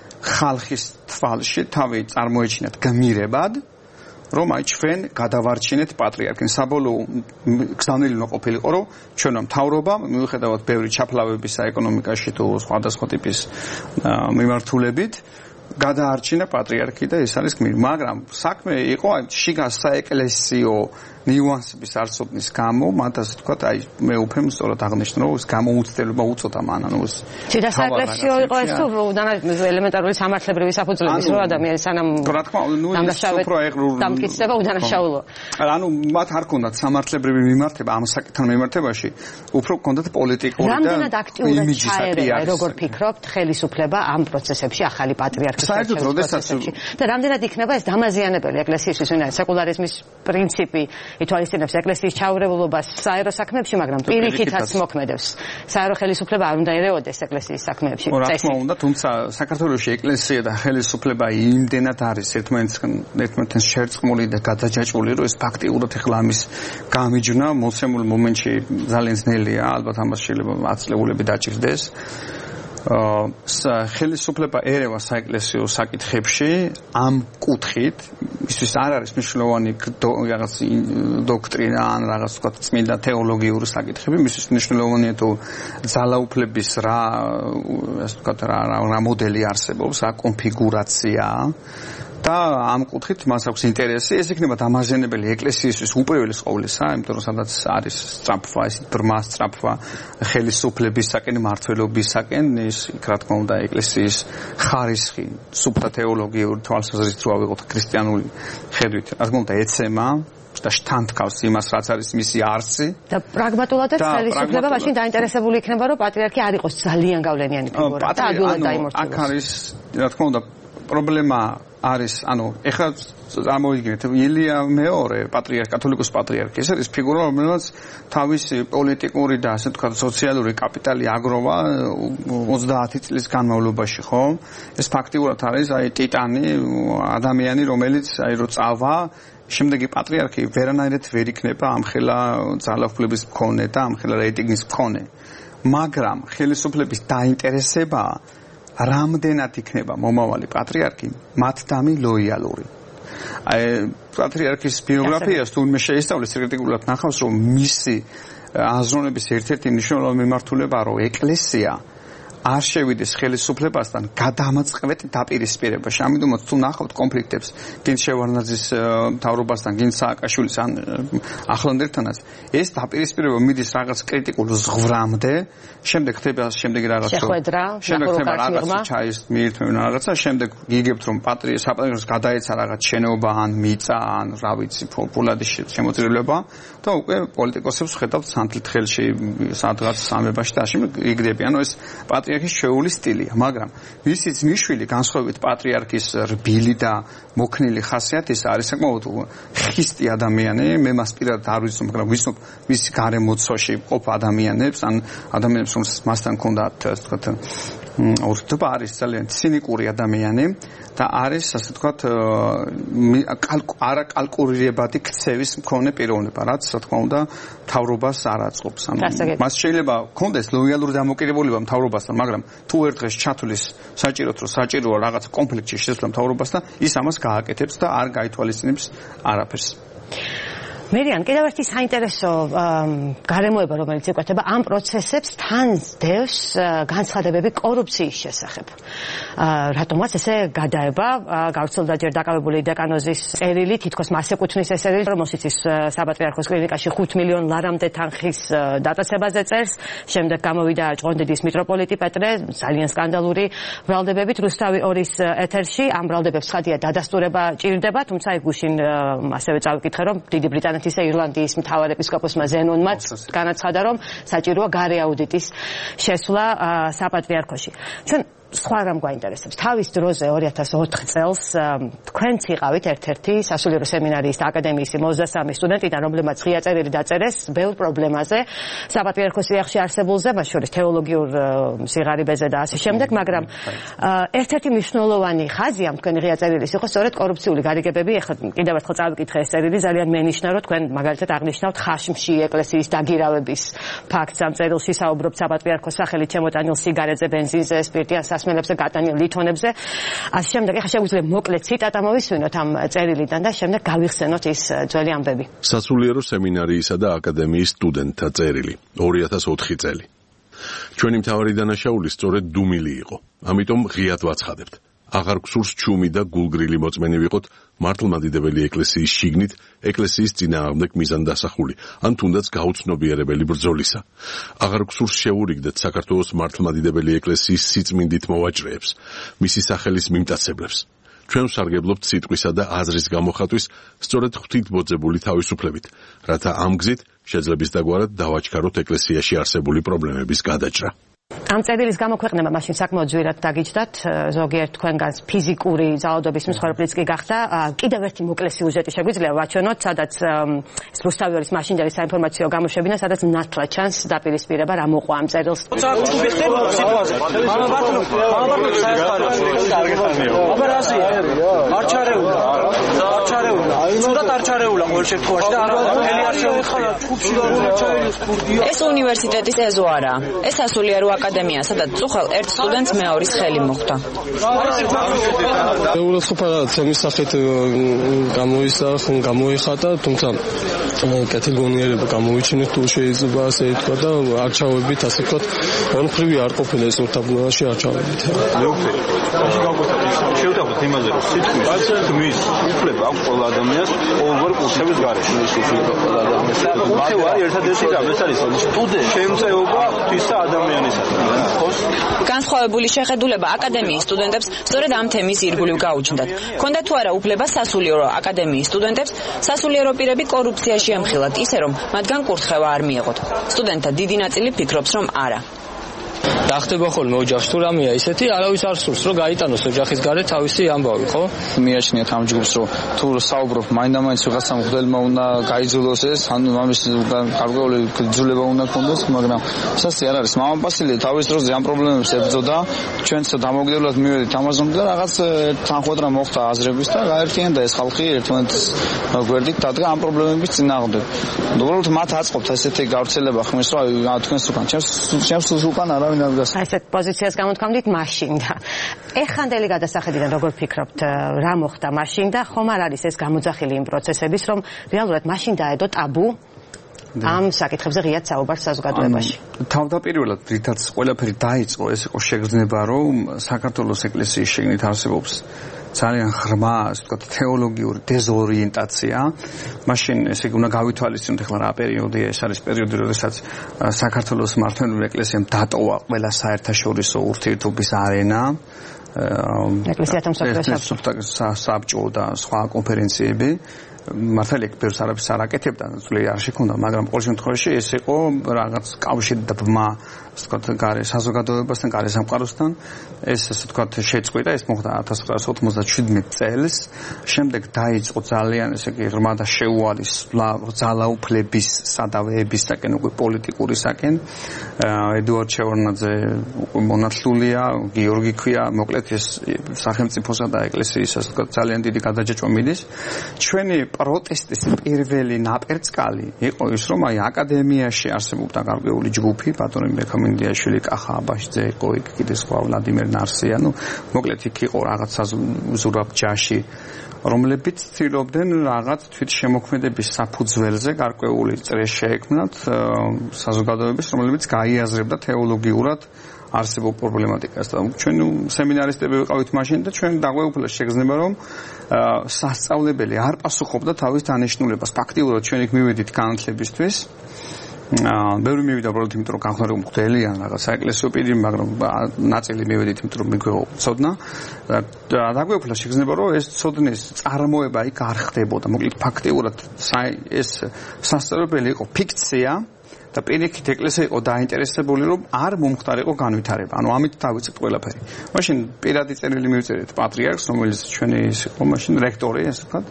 Speaker 3: ხალხის თვალში თავი წარმოეჩინათ გმირებად რომ აი ჩვენ გადავარჩინეთ პატრიარქი საბოლოო გზავნილი უნდა ყოფილიყო რომ ჩვენო მთავრობა მიუხედავად ბევრი ჩაფლავებისა ეკონომიკაში თუ სხვადასხვა ტიპის მიმართულებით გადაარჩინა პატრიარქი და ეს არის გმირი, მაგრამ საქმე იყო აი შიგა საეკლესიო ნიუანსების არსობნის გამო, მათ ასე ვთქვათ, აი მე უფემ სწორად აღნიშნე, რომ ეს გამოუცდელობა უწოდა მან, ანუ ეს
Speaker 2: შიგა საეკლესიო იყო ეს თუ ელემენტარული სამართლებრივი საფუძვლების რო ადამიანი სანამ
Speaker 3: რა თქმა უნდა, უფრო ეგრულ
Speaker 2: დამტკიცება უდანაშაულოა.
Speaker 3: ანუ მათ არ ქონდათ სამართლებრივი მიმართება ამ საკითხთან მიმართებაში, უფრო ქონდათ პოლიტიკური და
Speaker 2: რამდენად აქტიურად ჩაერევა, როგორ ფიქრობთ, ხელისუფლება ამ პროცესებში ახალი პატრიარქის პროცესებში და რამდენად იქნება ეს დამაზიანებელი ეკლესიისთვის, ვინაიდან სეკულარიზმის პრინციპი ითვალისწინებს ეკლესიის ჩაურევლობას საერო საქმეებში, მაგრამ პირიქითაც მოქმედებს. საერო ხელისუფლება არ უნდა ერეოდეს ეკლესიის საქმეებში.
Speaker 3: რა თქმა უნდა, თუმცა საქართველოში ეკლესია და ხელისუფლება იმდენად არის ერთმანეთთან შერწყმული და გადაჯაჭვული, რომ ეს ფაქტიურად ეხლა ამის გამიჯვნა მოცემულ მომენტში ძალიან ძნელია, ალბათ ამას შეიძლება აცლებულები დაჭირდეს. ხელისუფლება ერევა საეკლესიო საკითხებში ამ კუთხით ისიც არ არის მნიშვნელოვანი რაღაც დოქტრინა ან რაღაც ვთქვათ წმინდა თეოლოგიური საკითხები მისთვის მნიშვნელოვანია თუ ძალაუფლების რა ასე ვთქვათ რა მოდელი არსებობს რა კონფიგურაცია და ამ კუთხით მას აქვს ინტერესი ეს იქნება დამაზიანებელი ეკლესიისთვის უპირველეს ყოვლისა, იმიტომ რომ სადაც არის სწრაფვა, ეს ბრმა სწრაფვა ხელისუფლებისაკენ, მმართველობისაკენ, ის რა თქმა უნდა ეკლესიის ხარისხი, სუფთა თეოლოგიური თვალსაზრისით რო ავიღოთ ქრისტიანული ხედვით, რა თქმა უნდა ეცემა და შთანთქავს იმას, რაც არის მისი არსი და
Speaker 2: პრაგმატულადაც ხელისუფლება მაშინ დაინტერესებული იქნება, რომ პატრიარქი არ იყოს ძალიან გავლენიანი ფიგურა და ადვილად დაიმორჩილოს.
Speaker 3: აქ არის, რა თქმა უნდა, პრობლემა არის, ანუ ეხლა ამოვიგინეთ, ილია მეორე პატრიარქი, კათოლიკოს პატრიარქი, ეს არის ფიგურა, რომელსაც თავისი პოლიტიკური და ასე ვთქვათ, სოციალური კაპიტალი აგროვა 30 წლის განმავლობაში, ხო? ეს ფაქტიურად არის აი ტიტანი, ადამიანი, რომელიც აი რო წავა შემდეგი პატრიარქი ვერანაირად ვერ იქნება ამხელა ძალაუფლების მქონე და ამხელა რეიტინგის მქონე. მაგრამ ხელისუფლების დაინტერესება რამდენად იქნება მომავალი პატრიარქი მათდამი ლოიალური. აი პატრიარქის ბიოგრაფიას თუ მე შეისწავლეს კრიტიკულად ნახავს რომ მისი აზროვნების ერთ-ერთი მნიშვნელოვანი მიმართულებაა რომ ეკლესია არ შევიდეს ხელისუფლებასთან გადამწყვეტ დაპირისპირებაში. ამიტომაც თუ ნახავთ კონფლიქტებს გინ შევარდნაძის მთავრობასთან, გინ სააკაშვილის ან ახლანდელთანაც, ეს დაპირისპირება მიდის რაღაც კრიტიკულ ზღვრამდე, შემდეგ ხდება შემდეგი რაღაცა. შემდეგ ხდება რაღაცა ჩაის მიირთმევენ რაღაცა, შემდეგ გიგებთ რომ საპატრიარქოს გადაეცა რაღაც შენობა ან მიწა ან რა ვიცი ფულადი შემოწირულება და უკვე პოლიტიკოსებს ხედავთ სანთლით ხელში სადღაც სამებაში და ამავე იგდები. ანუ ეს პატრიარქის ჩვეული სტილია, მაგრამ მისიც მიშვილი განსხვავებით პატრიარქის რბილი და მოქნილი ხასიათის არის საკმაოდ ხისტი ადამიანი. მე მას პირადად არ ვიცნობ, მაგრამ ვიცნობ მის გარემოცვაში ყოფ ადამიანებს, ან ადამიანებს, რომელსაც მასთან ჰქონდათ, ასე ვთქვათ, ურთიერთობა, არის ძალიან ცინიკური ადამიანი და არის, ასე ვთქვათ, არაკალკულირებადი ქცევის მქონე პიროვნება, რაც, რა თქმა უნდა, მთავრობას არ აწყობს. მას შეიძლება ჰქონდეს ლოიალური დამოკიდებულება მთავრობასთან, მაგრამ თუ ერთ დღეს ჩათვლის საჭიროდ, რომ საჭიროა რაღაც კონფლიქტში შესვლა მთავრობასთან, ის ამას გააკეთებს და არ გაითვალისწინებს არაფერს.
Speaker 2: მერიან, კიდევ ერთი საინტერესო გარემოება, რომელიც იკვეთება ამ პროცესებს, თან დევს განცხადებები კორუფციის შესახებ. რატომაც ესე გადაება, გავრცელდა ჯერ დაკავებული დეკანოზის წერილი, თითქოს მას ეკუთვნის ეს წერილი, რომელშიც ის საპატრიარქოს კლინიკაში 5 მილიონ ლარამდე თანხის დაწესებაზე წერს. შემდეგ გამოვიდა ჭყონდიდის მიტროპოლიტი პეტრე, ძალიან სკანდალური ბრალდებებით რუსთავი 2-ის ეთერში. ამ ბრალდებებს ხადია დადასტურება ჭირდება, თუმცა იქ გუშინ ასევე წავიკითხე, რომ დიდი ბრიტანეთის ირლანდიის მთავარ ეპისკოპოსმა ზენონმა განაცხადა, რომ საჭიროა გარე აუდიტის შესვლა საპატრიარქოში. ჩვენ სხვა რამ გვაინტერესებს. თავის დროზე 2004 წელს თქვენც იყავით ერთ-ერთი სასულიერო სემინარიის და აკადემიის 23 სტუდენტიდან, რომლებმაც ღია წერილი დაწერეს ბევრ პრობლემაზე საპატრიარქოს იახში არსებულზე, მათ შორის თეოლოგიურ სიღარიბეზე და ასე შემდეგ, მაგრამ ერთ-ერთი მნიშვნელოვანი ხაზი ამ თქვენი ღია წერილის იყო სწორედ კორუფციული გარიგებები. ეხლა კიდევ ერთხელ წავიკითხე ეს წერილი, ძალიან მენიშნა, რომ თქვენ მაგალითად აღნიშნავთ ხაშმში ეკლესიის დაგირავების ფაქტს. ამ წერილში საუბრობთ საპატრიარქოს სახელით შემოტანილ სიგარეტზე, ბენზინზე, სპირტიან სასმელებზე, გატანილ ლითონებზე. ასე შემდეგ, ეხლა შეგვიძლია მოკლე ციტატა მოვისმინოთ ამ წერილიდან და შემდეგ გავიხსენოთ ის ძველი ამბები.
Speaker 1: სასულიერო სემინარიისა და აკადემიის სტუდენტთა წერილი 2004 წელი. ჩვენი მთავარი დანაშაული სწორედ დუმილი იყო. ამიტომ ღიად ვაცხადებთ. აღარ გსურს ჩუმი და გულგრილი მოწმენი ვიყოთ მართლმადიდებელი ეკლესიის შიგნით, ეკლესიის წინააღმდეგ მიზანდასახული, ან თუნდაც გაუცნობიერებელი ბრძოლისა. აღარ გსურს შევურიგდეთ საქართველოს მართლმადიდებელი ეკლესიის სიწმინდით მოვაჭრეებს, მისი სახელის მიმტაცებლებს. ჩვენ ვსარგებლობთ სიტყვისა და აზრის გამოხატვის სწორედ ღვთისმოძებული თავისუფლებით, რათა ამ გზით შეძლების დაგვარად დავაჩქაროთ ეკლესიაში არსებული პრობლემების გადაჭრა.
Speaker 2: ამ წერილის გამოქვეყნება მაშინ საკმაოდ ძვირად დაგიჯდათ, ზოგიერთ თქვენგანს ფიზიკური ძალადობის მსხვერპლიც კი გახდა. კიდევ ერთი მოკლე სიუჟეტი შეგვიძლია ვაჩვენოთ, სადაც ეს რუსთავი 2-ის მაშინდელი საინფორმაციო გამოშვებინა, სადაც ნათლად ჩანს დაპირისპირება რა მოყვა ამ წერილს.
Speaker 7: ეს უნივერსიტეტის ეზო არა. ეს სასულიერო აკადემია, სადაც წუხელ ერთ სტუდენტს მეორის ხელი მოხვდა.
Speaker 8: ევროსკოპად ჩემი სახით გამოიხატა, თუმცა კატეგორიებია გამოვიჩინეთ თუ შეიძლება ასე ითქვა და არჩევებით ასე ვთქვათ, ორმხრივი არ ყოფილა ეს ორთაბლოში არჩევებით.
Speaker 9: შევთანხმდით იმაზე, რომ სიტყვის გმის უფლება აქვს ყველა ადამიანს ყოველგვარ კურსების გარეშე. ეს უფლება ყველა ადამიანს. მათევა ერთადერთი რამ ეს არის სტუდენტ შემწეობა ღვთისა ადამიანისა.
Speaker 7: განსხვავებული შეხედულება აკადემიის სტუდენტებს სწორედ ამ თემის ირგვლივ გაუჩნდათ. ჰქონდათ თუ არა უფლება სასულიერო აკადემიის სტუდენტებს სასულიერო პირები კორუფციაში ემხილათ, ისე რომ მათგან კურთხევა არ მიეღოთ. სტუდენტთა დიდი ნაწილი ფიქრობს, რომ არა.
Speaker 8: დახტება ხოლმე ოჯახში თუ რამეა ისეთი, არავის არ სურს რომ გაიტანოს ოჯახის გარეთ თავისი ამბავი, ხო?
Speaker 10: მიაჩნიათ ამ ჯგუფს, რომ თუ საუბრობ მაინდა-მაინც ვიღაცამ მღვდელმა უნდა გაიძულოს ეს, ანუ ამის გარკვეული ძულება უნდა ქონდეს, მაგრამ სასი არ არის. მამაპასილი თავის დროზე ამ პრობლემებს ებრძოდა, ჩვენც დამოუკიდებლად მივედით ამაზონზე და რაღაც თანხმოთრა მოხდა აზრების და გაერთიანდა ეს ხალხი ერთმანეთის გვერდით დადგა ამ პრობლემების წინააღმდეგ. უბრალოდ მათ აწყობთ ესეთი გავრცელება ხმის, რომ თქვენს უკან, ჩემს უკან არავინ არ გას.
Speaker 2: ესეთ პოზიციას გამოთქვამდით მაშინ და ეხანდელი გადასახედიდან როგორ ფიქრობთ, რა მოხდა მაშინ და ხომ არ არის ეს გამოძახილი იმ პროცესების, რომ რეალურად მაშინ დაედო ტაბუ ამ საკითხებზე ღიად საუბარს საზოგადოებაში.
Speaker 3: თავდაპირველად რითაც ყველაფერი დაიწყო, ეს იყო შეგრძნება, რომ საქართველოს ეკლესიის შიგნით არსებობს ძალიან ღრმა, ასე ვთქვათ, თეოლოგიური დეზორიენტაცია. მაშინ ესე იგი უნდა გავითვალისწინოთ ახლა რა პერიოდია, ეს არის პერიოდი, როდესაც საქართველოს მართლმადიდებელი ეკლესიამ დატოვა ყველა საერთაშორისო ურთიერთობის არენა. ეკლესიათა მსოფლიო საბჭო და სხვა კონფერენციები მართალია ბევრს არაფერს არ აკეთებდა, წვლილი არ შექონდა, მაგრამ ყოველ შემთხვევაში ეს იყო რაღაც კავშირი და ბმა, ასე ვთქვათ, გარე საზოგადოებასთან, გარე სამყაროსთან. ეს ასე ვთქვათ შეწყვიტა, ეს მოხდა 1997 წელს. შემდეგ დაიწყო ძალიან ესე იგი ღრმა და შეუვალი ძალაუფლების სადავეებისაკენ, უკვე პოლიტიკურისაკენ. ედუარდ შევარდნაძე მონათლულია, გიორგი ქვია, მოკლედ ეს სახელმწიფოსა და ეკლესიის ასე ვთქვათ ძალიან დიდი გადაჯაჭვა მიდის. ჩვენი პროტესტის პირველი ნაპერწკალი იყო ის, რომ აი აკადემიაში არსებობდა გარკვეული ჯგუფი, ბატონი ბექამინდიაშვილი, კახა აბაშიძე, კოიკ კიდე სხვა ვლადიმერ ნარსია, მოკლედ იქ იყო რაღაც ზურაბ ჯაში, რომლებიც ცდილობდნენ რაღაც თვითშემოქმედების საფუძველზე გარკვეული წრეს შეექმნათ საზოგადოების, რომლებიც გაიაზრებდა თეოლოგიურად არსებულ პრობლემატიკას და ჩვენ სემინარისტები ვიყავით მაშინ და ჩვენ დაგვეუფლა შეგრძნება რომ სასწავლებელი არ პასუხობდა თავის დანიშნულებას. ფაქტიურად ჩვენ იქ მივედით განათლებისთვის. ბევრი მივიდა უბრალოდ იმიტომ რომ განხორციელებული მღვდელია რაღაც საეკლესიო პირი, მაგრამ ნაწილი მივედით იმიტომ რომ მიგვეღო ცოდნა. დაგვეუფლა შეგრძნება რომ ეს ცოდნის წარმოება იქ არ ხდებოდა. მოკლედ ფაქტიურად ეს სასწავლებელი იყო ფიქცია. და პირიქით ეკლესია იყო დაინტერესებული რომ არ მომხდარიყო განვითარება. ანუ ამით დავიწყეთ ყველაფერი. მაშინ პირადი წერილი მივწერეთ პატრიარქს, რომელიც ჩვენი ის იყო მაშინ რექტორი, ასე ვთქვათ.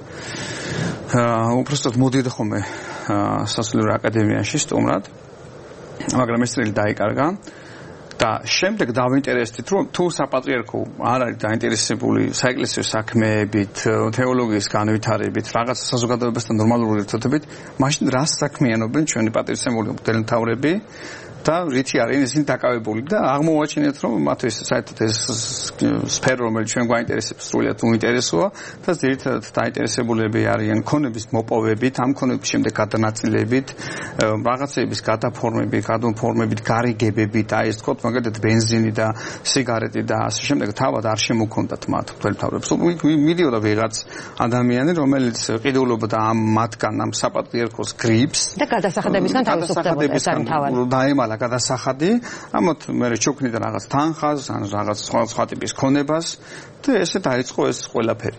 Speaker 3: უბრალოდ მოდიოდა ხოლმე სასულიერო აკადემიაში სტუმრად. მაგრამ ეს წერილი დაიკარგა. და შემდეგ დავინტერესდით რომ თუ საპატრიარქო არ არის დაინტერესებული საეკლესიო საქმეებით, თეოლოგიის განვითარებით, რაღაც საზოგადოებასთან ნორმალური ურთიერთობებით, მაშინ რას საქმიანობენ ჩვენი პატრიარქოსი მღვდელმთავრები და რითი არიან ისინი დაკავებული და აღმოვაჩინეთ რომ მათთვის საერთოდ ეს სფერო რომელიც ჩვენ გვაინტერესებს სრულიად უინტერესოა და ძირითადად დაინტერესებულები არიან ქონების მოპოვებით, ამ ქონების შემდეგ გადანაწილებით, რაღაცების გადაფორმებით, გადმოფორმებით, გარიგებებით, აი ეს თქო მაგალითად ბენზინი და სიგარეტი და ასე შემდეგ თავად არ შემოქონდათ მათ მღვდელმთავრებს. მიდიოდა ვიღაც ადამიანი რომელიც ყიდულობდა ამ მათგან ამ საპატრიარქოს გრიპს
Speaker 2: და გადასახადებისგან თავისუფლებოდა ეს არის თავად
Speaker 3: გადასახადი, ამათ მე ჩუქნიდა რაღაც თანხას, ან რაღაც სხვა ტიპის ქონებას და ესე დაიწყო ეს ყველაფერი.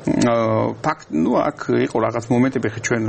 Speaker 3: ფაქტ, აქ იყო რაღაც მომენტები, ხე ჩვენ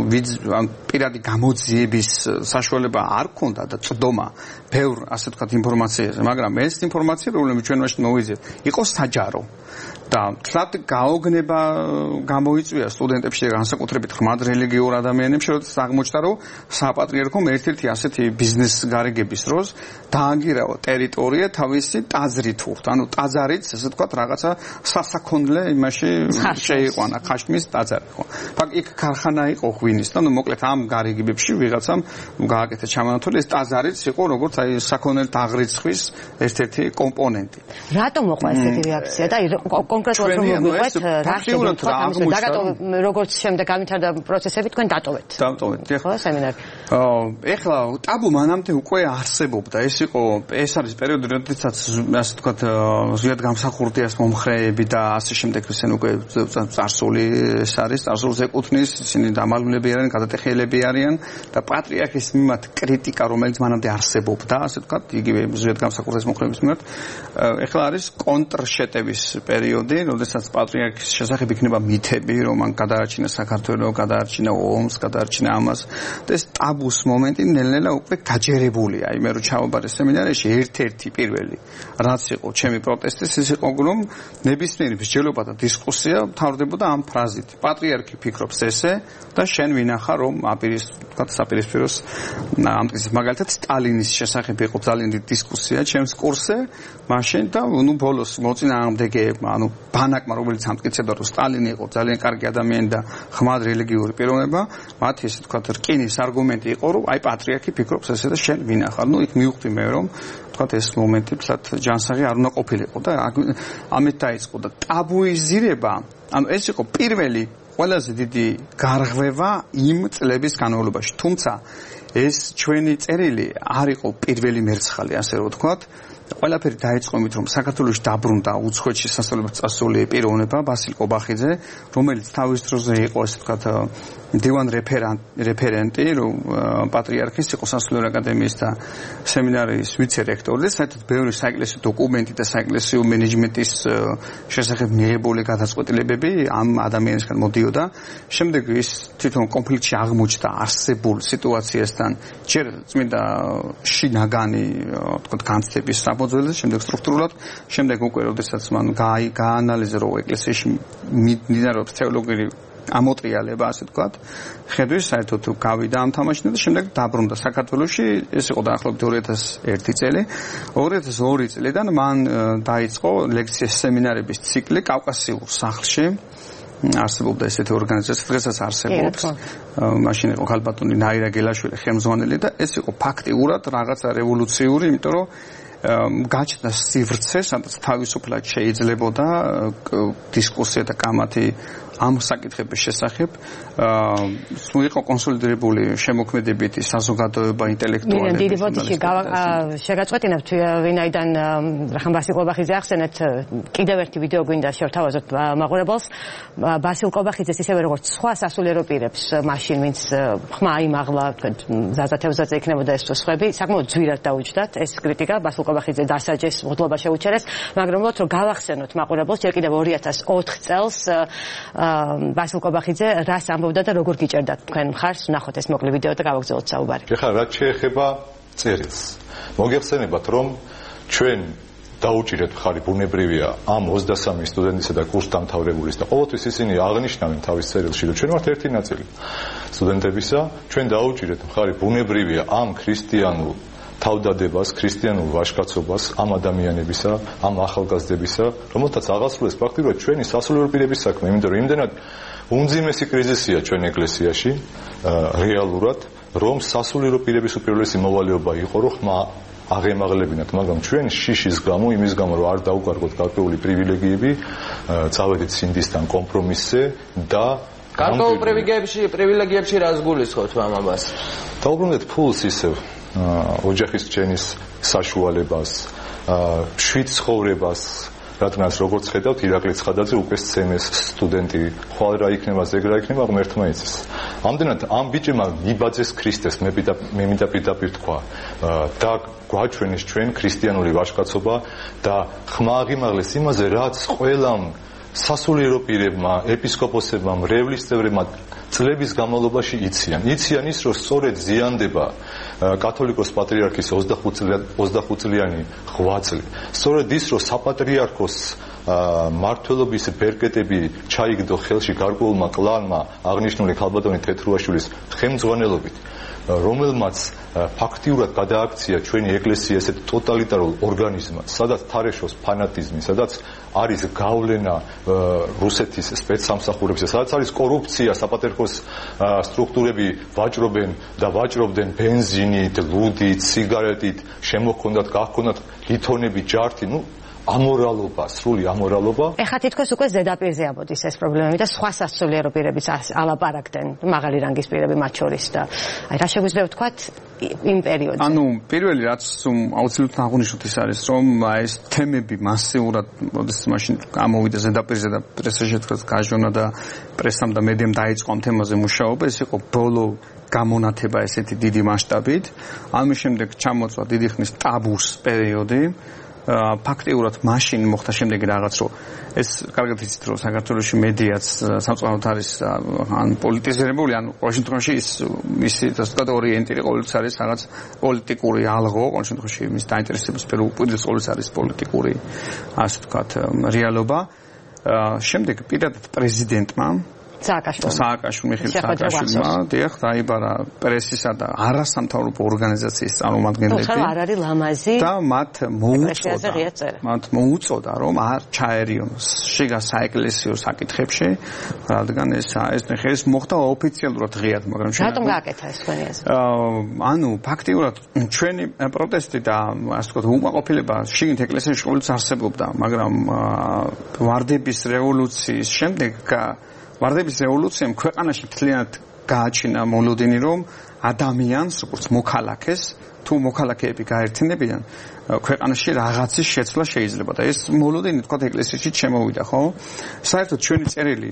Speaker 3: პირადი გამოძიების საშუალება არ ქონდა და წდომა ბევრ ასე ვთქვათ ინფორმაციაზე, მაგრამ ეს ინფორმაცია, რომელიც ჩვენ მაშინ მოვიძიეთ, იყო საჯარო. და თლად გაოგნება გამოიწვია სტუდენტებში და განსაკუთრებით ხმად რელიგიურ ადამიანებში, როდესაც აღმოჩნდა, რომ საპატრიარქომ ერთ-ერთი ასეთი ბიზნეს გარიგების დროს დაანგირავა ტერიტორია თავისი ტაძრით უხთ. ანუ ტაძარიც, ასე ვთქვათ, რაღაცა სასაქონლე იმაში შეიყვანა, ხაშმის ტაძარი ხო. ფაქტ იქ ქარხანა იყო ღვინის და მოკლედ ამ გარიგებებში ვიღაცამ გააკეთა ჩამონათვალი ეს ტაძარიც იყო როგორც აი საქონელთა აღრიცხვის ერთ-ერთი კომპონენტი.
Speaker 2: რატომ მოყვა ესეთი რეაქცია და კონკრეტულად რომ მოვიყვეთ რა ხდება როგორც შემდეგ განვითარდა პროცესები თქვენ დატოვეთ.
Speaker 3: დატოვეთ.
Speaker 2: ხო, სემინარი.
Speaker 3: ეხლა ტაბუ მანამდე უკვე არსებობდა. ეს არის პერიოდი, როდესაც ასე ვთქვათ, ზუსტად გამსახურდიას მომხრეები და ასე შემდეგ ისინი უკვე წარსული ეს არის, წარსულს ეკუთვნის, ისინი დამალულები არიან, გადატეხიელები არიან და პატრიარქის მიმართ კრიტიკა, რომელიც მანამდე არსებობდა, ასე ვთქვათ, იგივე ზუსტად გამსახურდიას მომხრეების მიმართ, ეხლა არის კონტრშეტევის პერიოდი, როდესაც პატრიარქის შესახებ იქნება მითები, რომ მან გადაარჩინა საქართველოს, გადაარჩინა ომს, გადაარჩინა ამას და ეს ტაბუს მომენტი ნელ-ნელა უკვე გაჯერებულია. აი მე რო ჩავაბარე სემინარიაში ერთ-ერთი პირველი რაც იყო ჩემი პროტესტის ის იყო რომ ნებისმიერი მსჯელობა და დისკუსია მთავრდებოდა ამ ფრაზით. პატრიარქი ფიქრობს ესე და შენ ვინახა რომ საპირისპიროს ამტკიცებს მაგალითად სტალინის შესახებ იყო ძალიან დიდი დისკუსია ჩემს კურსზე მაშინ და ბოლოს მოწინააღმდეგეებმა ბანაკმა რომელიც ამტკიცებდა რომ სტალინი იყო ძალიან კარგი ადამიანი და ხმად რელიგიური პიროვნება მათი ესე თქვა რკინის არგუმენტი იყო რომ აი პატრიარქი ფიქრობს ესე და შენ ვინახარ. იქ მივხვდი მე რომ თქვათ ეს მომენტი ფლად ჯანსაღი არ უნდა ყოფილიყო და ამით დაიწყო და ტაბუიზირება ეს იყო პირველი ყველაზე დიდი გარღვევა იმ წლების განმავლობაში. თუმცა ეს ჩვენი წერილი არ იყო პირველი მერცხალი, ასე რომ ვთქვათ. ყველაფერი დაიწყო მით რომ საქართველოში დაბრუნდა უცხოეთში სასწავლებლად წასული პიროვნება ბასილ კობახიძე, რომელიც თავის დროზე იყო ასე ვთქვათ დივან რეფერენტი პატრიარქის იყო სასულიერო აკადემიის და სემინარიის ვიცე-რექტორი და საერთოდ ბევრი საეკლესიო დოკუმენტი და საეკლესიო მენეჯმენტის შესახებ მიღებული გადაწყვეტილებები ამ ადამიანისგან მოდიოდა. შემდეგ ის თვითონ კონფლიქტში აღმოჩნდა არსებულ სიტუაციასთან ჯერ წმინდა შინაგანი თქო განცდების საფუძველზე, შემდეგ სტრუქტურულად, შემდეგ უკვე როდესაც მან გაანალიზა რომ ეკლესიაში მიმდინარეობს თეოლოგიური ამოტრიალება, ასე ვთქვათ, ხედვის საერთოდ გავიდა ამ თამაშიდან და შემდეგ დაბრუნდა საქართველოში, ეს იყო დაახლოებით 2001 წელი. 2002 წლიდან მან დაიწყო ლექციის სემინარების ციკლი კავკასიურ სახლში. არსებობდა ესეთი ორგანიზაცია, დღესაც არსებობს. მაშინ იყო ხალბატონი ნაირა გელაშვილი ხელმძღვანელი და ეს იყო ფაქტიურად რაღაცა რევოლუციური, იმიტომ რომ გაჩნდა სივრცე, სადაც თავისუფლად შეიძლებოდა დისკუსია და კამათი ამ საკითხების შესახებ. იყო კონსოლიდირებული შემოქმედებითი საზოგადოება ინტელექტუალები.
Speaker 2: დიდი ბოდიში შეგაწყვეტინებთ ვინაიდან რახან ბასილ კობახიძე ახსენეთ კიდევ ერთი ვიდეო გვინდა შევთავაზოთ მაყურებელს. ბასილ კობახიძეს ისევე როგორც სხვა სასულიერო პირებს მაშინ ვინც ხმა იმაღლა ზაზა თევზაძე იქნებოდა ეს სხვები საკმაოდ ძვირად დაუჯდათ ეს კრიტიკა ბასილ კობახიძე დასაჯეს მღვდლობა შეუჩერეს მაგრამ უბრალოდ რომ გავახსენოთ მაყურებელს ჯერ კიდევ 2004 წელს ბასილ კობახიძე რას ამბობდა და როგორ გიჭერდა თქვენ მხარს ნახოთ ეს მოკლე ვიდეო და გავაგრძელოთ საუბარი.
Speaker 11: ეხლა რაც შეეხება წერილს მოგეხსენებათ რომ ჩვენ დაუჭირეთ მხარი ბუნებრივია ამ 23 სტუდენტისა და კურსდამთავრებულის და ყოველთვის ისინი აღნიშნავენ თავის წერილში რომ ჩვენ ვართ ერთი ნაწილი სტუდენტებისა ჩვენ დაუჭირეთ მხარი ბუნებრივია ამ ქრისტიანულ თავდადებას, ქრისტიანულ ვაჟკაცობას ამ ადამიანებისა, ამ ახალგაზრდებისა, რომელთაც აღასრულეს ფაქტიურად ჩვენი სასულიერო პირების საქმე, იმიტომ რომ იმდენად უმძიმესი კრიზისია ჩვენ ეკლესიაში რეალურად, რომ სასულიერო პირების უპირველესი მოვალეობა იყო, რომ ხმა აღემაღლებინათ, მაგრამ ჩვენ შიშის გამო, იმის გამო, რომ არ დაუკარგოთ გარკვეული პრივილეგიები, წავედით სინდისთან კომპრომისზე და
Speaker 12: გარკვეულ პრივილეგიებში რას გულისხმობთ ამას?
Speaker 11: დაუბრუნდეთ ფულს ისევ ოჯახის რჩენის საშუალებას, შვიდ ცხოვრებას, რადგანაც როგორც ხედავთ ირაკლი ცხადაძე უკვე სცემეს სტუდენტი, ხვალ რა იქნება, ზეგ რა იქნება, ღმერთმა იცის. ამდენად ამ ბიჭებმა მიბაძეს ქრისტეს, მე მინდა პირდაპირ თქვა და გვაჩვენეს ჩვენ ქრისტიანული ვაჟკაცობა და ხმა აღიმაღლეს იმაზე, რაც ყველამ სასულიერო პირებმა, ეპისკოპოსებმა, მრევლის წევრებმა წლების განმავლობაში იციან ის, რომ სწორედ ზიანდება კათოლიკოს პატრიარქის 25 წლიანი ღვაწლი. სწორედ ის, რომ საპატრიარქოს მმართველობის ბერკეტები ჩაიგდო ხელში გარკვეულმა კლანმა აღნიშნული ქალბატონი თეთრუაშვილის ხელმძღვანელობით, რომელმაც ფაქტიურად გადააქცია ჩვენი ეკლესია ესეთ ტოტალიტარულ ორგანიზმად, სადაც თარეშოს ფანატიზმი, სადაც არის გავლენა რუსეთის სპეცსამსახურებისა, სადაც არის კორუფცია, საპატრიარქოს სტრუქტურები ვაჭრობენ და ვაჭრობდნენ ბენზინით, ლუდით, სიგარეტით, შემოჰქონდათ, გაჰქონდათ ლითონები, ჯართი, ამორალობა, სრული ამორალობა.
Speaker 2: ეხლა თითქოს უკვე ზედაპირზე ამოდის ეს პრობლემები და სხვა სასულიერო პირებიც ალაპარაკდნენ, მაღალი რანგის პირები მათ შორის და აი რა შეგვიძლია ვთქვათ იმ პერიოდში.
Speaker 3: ანუ პირველი რაც აუცილებლად აღნიშნოთ ის არის, რომ ეს თემები მასიურად, როდესაც მაშინ გამოვიდა ზედაპირზე და პრესაში თქვათ გაჟონა და პრესამ და მედიამ დაიწყო ამ თემაზე მუშაობა, ეს იყო ბოლო გამონათება ესეთი დიდი მასშტაბით. ამის შემდეგ ჩამოწვა დიდი ხნის ტაბუს პერიოდი. ფაქტიურად მაშინ მოხდა შემდეგი რაღაც, რომ ეს კარგად იცით, რომ საქართველოში მედიაც სამწუხაროდ არის ან პოლიტიზირებული, ან ყოველ შემთხვევაში მისი დასწრად ორიენტირება ყოველთვის არის რაღაც პოლიტიკური ალღო, ყოველ შემთხვევაში მის დაინტერესების სფერო უპირველეს ყოვლისა არის პოლიტიკური, ასე ვთქვათ, რეალობა. შემდეგ პირადად პრეზიდენტმა სააკაშვილმა დიახ, დაიბარა პრესისა და არასამთავრობო ორგანიზაციის წარმომადგენლები და მათ მოუწოდა, რომ არ ჩაერიონ შიგა საეკლესიო საკითხებში, რადგან ეს ნახეს მოხდა ოფიციალურად ღიად, მაგრამ
Speaker 2: რატომ გააკეთა ეს თქვენი აზრი?
Speaker 3: ანუ ფაქტიურად ჩვენი პროტესტი და ასე ვთქვათ უკმაყოფილება შიგნით ეკლესიაში ყოველთვის არსებობდა, მაგრამ ვარდების რევოლუციის შემდეგ ვარდების რევოლუციამ ქვეყანაში მთლიანად გააჩინა მოლოდინი, რომ ადამიანს, როგორც მოქალაქეს, თუ მოქალაქეები გაერთიანებიან, ქვეყანაში რაღაცის შეცვლა შეიძლება და ეს მოლოდინი თქვა ეკლესიაში შემოვიდა, ხო? საერთოდ ჩვენი წერილი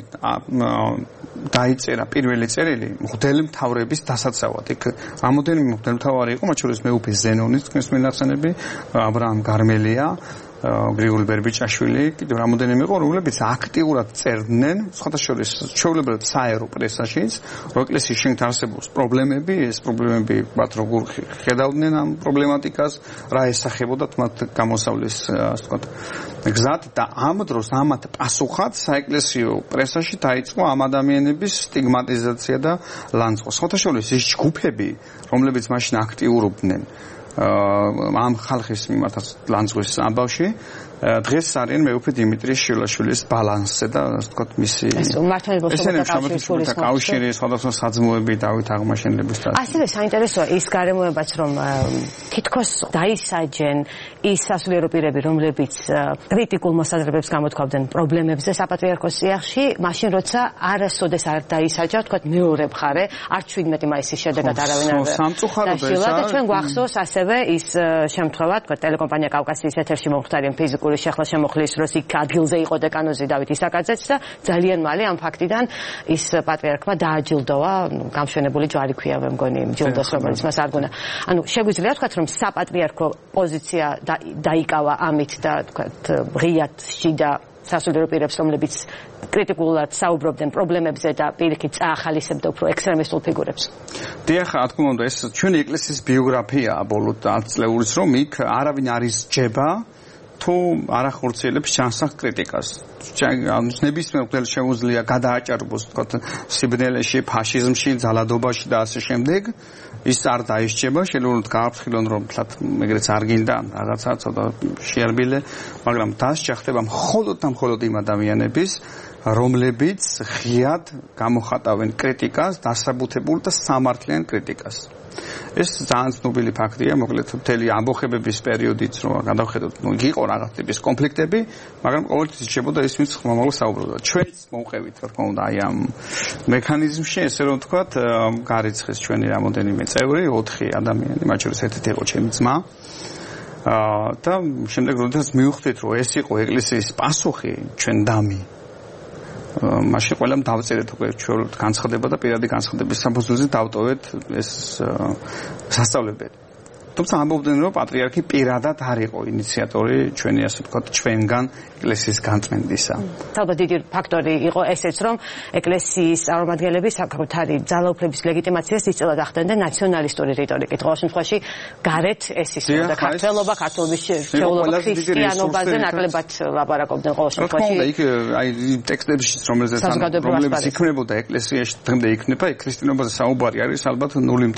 Speaker 3: დაიწერა პირველი წერილი მღვდელმთავრების დასაცავად. იქ რამოდენიმე მღვდელმთავარი იყო, მათ შორის მეუფე ზენონის თქვენს მენაცანები, აბრაამ გარმელია, გრიგოლ ბერბიჭაშვილი, კიდევ რამოდენიმე იყო, რომლებიც აქტიურად წერდნენ, სხვათა შორის ჩვეულებრივ საერო პრესაშიც, რომ ეკლესიის შიგნით არსებობს პრობლემები, ეს პრობლემები მათ როგორ ხედავდნენ ამ პრობლემატიკას, რა ესახებოდათ მათ გამოსავლის, ასე ვთქვათ, გზად და ამ დროს ამათ პასუხად საეკლესიო პრესაში დაიწყო ამ ადამიანების სტიგმატიზაცია და ლანძღვა. სხვათა შორის ის ჯგუფები, რომლებიც მაშინ აქტიურობდნენ ამ ხალხის მიმართაც ლანძღვის ამბავში, დღეს არიან მეუფე დიმიტრი შილაშვილის ბალანსზე და ასე ვთქვათ მისი მართლმადიდებლობის კავშირი, სხვადასხვა საძმოები დავით აღმაშენებლის და
Speaker 13: ასევე საინტერესოა ის გარემოებაც, რომ თითქოს დაისაჯენ ის სასულიერო პირები, რომლებიც კრიტიკულ მოსაზრებებს გამოთქვამდნენ პრობლემებზე საპატრიარქოს სიახლში, მაშინ როცა არასოდეს არ დაისაჯა, ვთქვათ მეორე მხარე, არც 17 მაისის შედეგად არავინ არ დასჯილა და ჩვენ გვახსოვს ასევე ის შემთხვევა, ვთქვათ, ტელეკომპანია კავკასიის ეთერში მომხდარი ფიზიკური შეხლა-შემოხლის დროს იქ ადგილზე იყო დეკანოზი დავით ისაკაძეც და ძალიან მალე ამ ფაქტიდან ის პატრიარქმა დააჯილდოვა, გამშვენებული ჯვარი ქვია მე მგონი ჯილდოს, რომელიც მას არ გონა. ანუ შეგვიძლია ვთქვათ, რომ საპატრიარქო პოზიცია დაიკავა ამით და ვთქვათ, ღიად შიდა სასულიერო პირებს, რომლებიც კრიტიკულად საუბრობდნენ პრობლემებზე და პირიქით წაახალისებდა უფრო ექსტრემისტულ ფიგურებს.
Speaker 3: დიახ, რა თქმა უნდა, ეს ჩვენი ეკლესიის ბიოგრაფიაა ბოლო 10 წლეულის, რომ იქ არავინ არ ისჯება თუ არ ახორციელებს ჩანსახ კრიტიკას. ნებისმიერ მღვდელს შეუძლია გადააჭარბოს, თქოთ, სიბნელეში, ფაშიზმში, ძალადობაში და ასე შემდეგ. ის არ დაისჯება, შეიძლება გააფრთხილონ, რომ თლათ ეგრეც არ გინდა რაღაცა ცოტა შეარბილე, მაგრამ დასჯა ხდება მხოლოდ და მხოლოდ იმ ადამიანების, რომლებიც ღიად გამოხატავენ კრიტიკას, დასაბუთებულ და სამართლიან კრიტიკას. ეს ძალიან ცნობილი ფაქტია, მოკლედ მთელი ამბოხებების პერიოდიც რომ გადავხედოთ, იყო რაღაც ტიპის კონფლიქტები, მაგრამ ყოველთვის იშებოდა ის მის ხმამაღლა საუბრობდა. ჩვენც მოვყევით, რა თქმა უნდა, აი ამ მექანიზმში, ესე რომ ვთქვათ, გარიცხეს ჩვენი რამოდენიმე წევრი, 4 ადამიანი, მათ შორის ერთ-ერთი იყო ჩემი ძმა. და შემდეგ როდესაც მივხვდით, რომ ეს იყო ეკლესიის პასუხი, ჩვენ დამი მაშინ ყველამ დავწერეთ უკვე ჩვეულებრივ განცხადება და პირადი განცხადების საფუძველზე დავტოვეთ ეს სასწავლებელი. თუმცა ამბობდნენ, რომ პატრიარქი პირადად არ იყო ინიციატორი ჩვენი, ასე ვთქვათ, ჩვენგან ეკლესიის განწმენდისა.
Speaker 13: ალბათ დიდი ფაქტორი იყო ესეც, რომ ეკლესიის წარმომადგენლები საკუთარი ძალაუფლების ლეგიტიმაციას ისწავლად ახდენდნენ ნაციონალისტური რიტორიკით. ყოველ შემთხვევაში გარეთ ეს ისწავლდა ქართველობა, ქართლობის შეეულობა ქრისტიანობაზე ნაკლებად ლაპარაკობდნენ ყოველ შემთხვევაში.
Speaker 3: იქ აი ტექსტებში, რომლებიც იქმნებოდა ეკლესიაში, დღემდე იქნება, ქრისტიანობაზე საუბარი არის ალბათ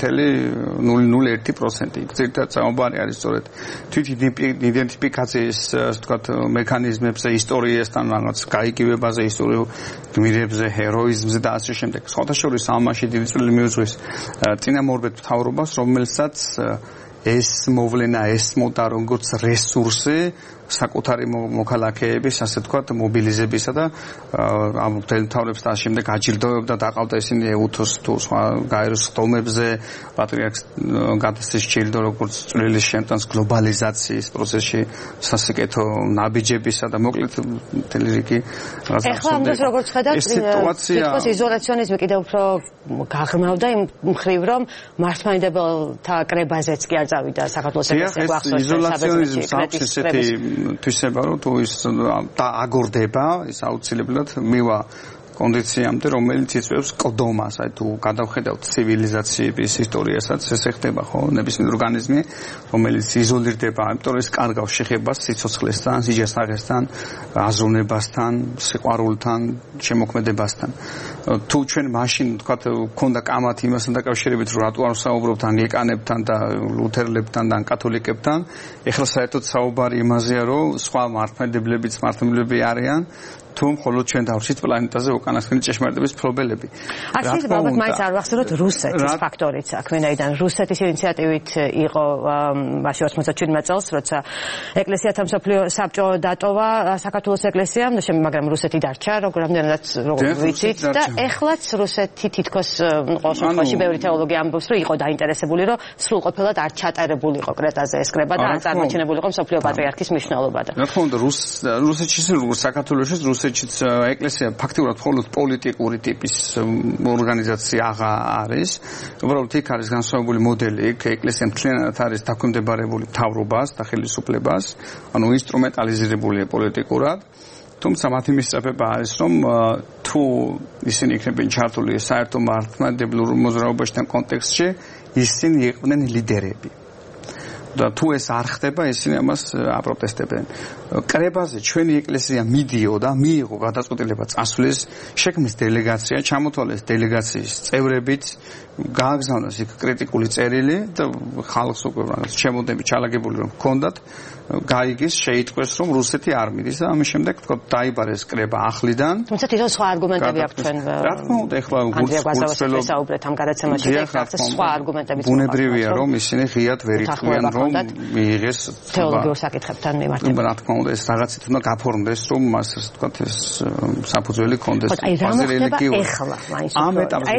Speaker 3: 0.001%. საუბარი არის სწორედ თვით იდენტიფიკაციის, ასე ვთქვათ, მექანიზმებზე, ისტორიასთან, რაღაც გაიგივებაზე, ისტორიულ გმირებზე, ჰეროიზმზე და ასე შემდეგ. სხვათა შორის ამაში დიდი წვლილი მიუძღვის წინამორბედ მთავრობას, რომელსაც ეს მოვლენა ესმოდა როგორც რესურსი საკუთარი მოქალაქეების, ასე ვთქვათ, მობილიზებისა და ამ მღვდელმთავრებს და შემდეგ აჯილდოებდა, დაყავდა ისინი ეუთოს თუ სხვა გაეროს ხდომებზე, პატრიარქს გადასცეს ჯილდო როგორც წვლილი შემტანს გლობალიზაციის პროცესში სასიკეთო ნაბიჯებისა და მოკლედ მთელი რიგი რაღაცა.
Speaker 13: ეხლა ამ დროს როგორც ხედავთ, თითქოს იზოლაციონიზმი კიდევ უფრო გაღრმავდა იმ მხრივ, რომ მართლმადიდებელთა კრებაზეც კი არ წავიდა საქართველოს ეკლესია გვახსოვს
Speaker 3: იზოლაციონიზმს აქვს ესეთი თვისება, რომ თუ ის დააგორდება, ის აუცილებლად მივა კონდიციამდე, რომელიც იწვევს კლდომას, აი თუ გადავხედავთ ცივილიზაციების ისტორიასაც, ესე ხდება, ხო, ნებისმიერ ორგანიზმი, რომელიც იზოლირდება, ამიტომ ეს კარგავს შეხებას სიცოცხლესთან, სიჯანსაღესთან, აზროვნებასთან, სიყვარულთან, შემოქმედებასთან. თუ ჩვენ მაშინ, თქვათ, გქონდა კამათი იმასთან დაკავშირებით, რომ რატო არ საუბრობთ ანგლიკანებთან და ლუთერლებთან და კათოლიკებთან, ეხლა საერთოდ საუბარი იმაზეა, რომ სხვა მართლმადიდებლები არიან, თუ მხოლოდ ჩვენ დავრჩით პლანეტაზე უკანასკნელი ჭეშმარიტების მფლობელები.
Speaker 13: აქ შეიძლება ალბათ მაინც არ ვახსენოთ რუსეთის ფაქტორიც აქვენაიდან რუსეთის ინიციატივით იყო მაშინ 97 წელს, როცა ეკლესიათა მსოფლიო საბჭო დატოვა საქართველოს ეკლესიამ, მაგრამ რუსეთი დარჩა, რამდენადაც როგორ ვიცით და ეხლაც რუსეთი თითქოს ყოველ შემთხვევაში ბევრი თეოლოგი ამბობს, რომ იყო დაინტერესებული, რომ სრულყოფილად არ ჩატარებულიყო კრეტაზე ეს კრება და არ წარმოჩენებულიყო მსოფლიო პატრიარქის მნიშვნელობა და
Speaker 3: რა თქმა უნდა რუსეთშიც როგორც საქართველოშიც რუსეთშიც ეკლესია ფაქტიურად მხოლოდ პოლიტიკური ტიპის ორგანიზაცია აღარ არის. უბრალოდ იქ არის განსხვავებული მოდელი, იქ ეკლესია მთლიანად არის დაქვემდებარებული მთავრობას და ხელისუფლებას, ანუ ინსტრუმენტალიზირებულია პოლიტიკურად. თუმცა მათი მისწრაფება არის, რომ თუ ისინი იქნებიან ჩართული საერთო მართლმადიდებლურ მოძრაობაშთან კონტექსტში, ისინი იყვნენ ლიდერები. და თუ ეს არ ხდება, ისინი ამას აპროტესტებენ. კრებაზე ჩვენი ეკლესია მიდიოდა, მიიღო გადაწყვეტილება წასვლის, შექმნეს დელეგაცია, ჩამოთვალეს დელეგაციის წევრებიც, გააგზავნეს იქ კრიტიკული წერილი და ხალხს უკვე რაღაც შემოდები ჩალაგებული რომ ჰქონდათ, გაიგეს, შეიტყვეს რომ რუსეთი არ მიდის და ამის შემდეგ თქო დაიბარეს კრება ახლიდან.
Speaker 13: თუმცა თვითონ სხვა არგუმენტები აქვს ჩვენ.
Speaker 3: რა თქმა უნდა, ეხლა
Speaker 13: გულწრფელობა საუბრეთ ამ გადაცემაში და სხვა არგუმენტებიც
Speaker 3: ბუნებრივია რომ ისინი ღიად ვერ იტყვიან რომ მიიღეს
Speaker 13: თეოლოგიურ საკითხებთან მიმართება.
Speaker 3: რა თქმა უნდა ეს რაღაცით უნდა გაფორმდეს რომ მას ასე ვთქვათ ეს საფუძველი კონდეს.
Speaker 13: აი რა მოხდება ეხლა მაინც
Speaker 3: ამ ეტაპზე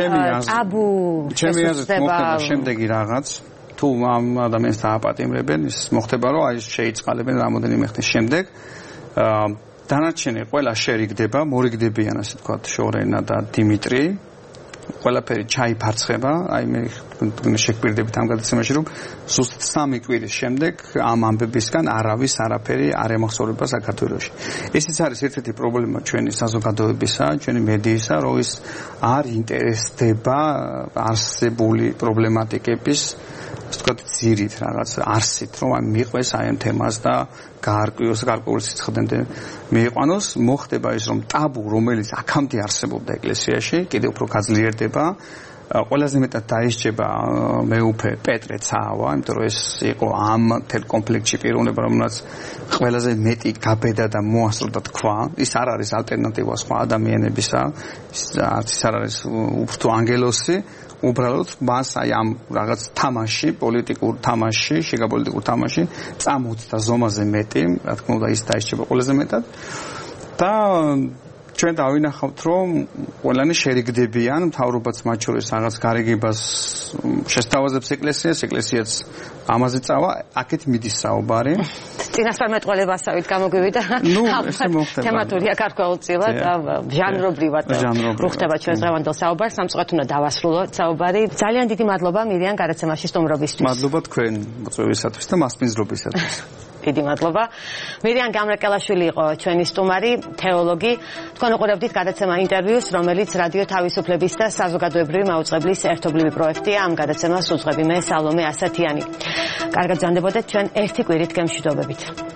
Speaker 3: ჩემი აზრით მოხდება შემდეგი რაღაც თუ ამ ადამიანს დააპატიმრებენ ის მოხდება რომ აი შეიწყალებენ რამოდენიმე ხნის შემდეგ დანარჩენი ყველა შერიგდება მორიგდებიან ასე ვთქვათ შორენა და დიმიტრი ყველაფერი ჩაიფარცხება აი მე შეგვირდებით ამ გადაცემაში რომ ზუსტ 3 კვირის შემდეგ ამ ამბებისგან არავის არაფერი არ ემახსოვრება საქართველოში. ესეც არის ერთ-ერთი პრობლემა ჩვენი საზოგადოებისა, ჩვენი მედიისა, რომ ის არ ინტერესდება არსებული პრობლემატიკების ვთქვათ ძირით რაღაც არსით რომ აი მიყვეს აი ამ თემას და გაარკვიოს გარკვეული სიცხდემდე მიიყვანოს მოხდება ის რომ ტაბუ რომელიც აქამდე არსებობდა ეკლესიაში კიდევ უფრო გაძლიერდება ყველაზე მეტად დაისჯება მეუფე პეტრე ცაავა იმიტომ რომ ეს იყო ამ თელ კომპლექსში პიროვნება რომელსაც ყველაზე მეტი გაბედა და მოასწრო და თქვა ის არ არის ალტერნატივა სხვა ადამიანებისა ის არ არის უფრო ანგელოსი უბრალოდ მას აი ამ რაღაც თამაში, პოლიტიკურ თამაში, შეგაპოლიტიკურ თამაში წამოწდა ზომაზე მეტი, რა თქმა უნდა ის დაისჭება ყველაზე მეტად. და ჩვენ დავინახავთ, რომ ყველანი შერიგდებიან, მთავრობაც მათ შორის რაღაც გარიგებას შესთავაზებს ეკლესიაც ამაზე წავა, აქეთ მიდის საუბარი.
Speaker 13: წინასწარმეტყველებასავით გამოგვივიდა. თემატურია გარკვეულწილად, ჟანრობრივად რუხდება ჩვენს დღევანდელ საუბარს, სამწუხაროდ უნდა დავასრულოთ საუბარი. ძალიან დიდი მადლობა მირიან გადაცემაში სტუმრობისთვის.
Speaker 3: მადლობა თქვენ მოწვევისათვის და მასპინძლობისათვის.
Speaker 13: დიდი მადლობა. მირიან გამრაკელაშვილი იყო ჩვენი სტუმარი, თეოლოგი. თქვენ უყურებდით გადაცემა ინტერვიუს, რომელიც რადიო თავისუფლების და საზოგადოებრივი მაუწყებლის ერთობლივი პროექტია. ამ გადაცემას უძღვები მე სალომე ასათიანი. კარგად გრძანდებოდეთ ჩვენ ერთი კვირით გემშვიდობებით.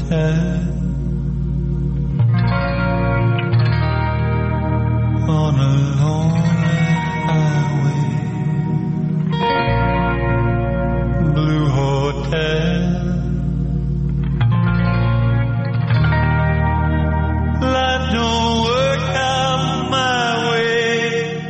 Speaker 14: hotel on a lonely highway, blue hotel. Life don't work out my way.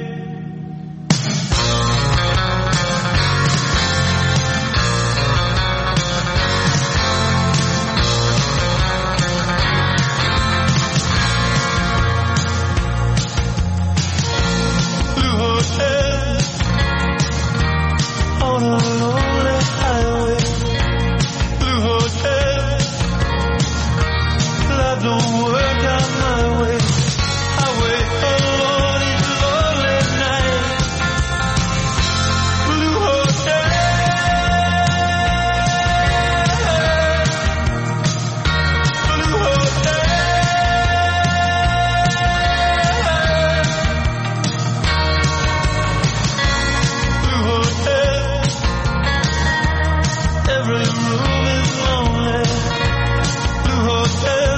Speaker 14: Blue hotel on a lonely highway. Blue hotel. Life don't work out my way. I wait alone each lonely night. Blue hotel. Blue hotel. Blue hotel. Every room is lonely. Blue hotel.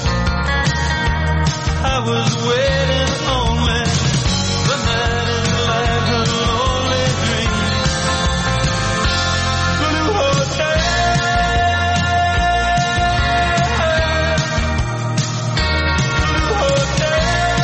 Speaker 14: I was waiting only. The night is like a lonely dream. Blue hotel. Blue hotel.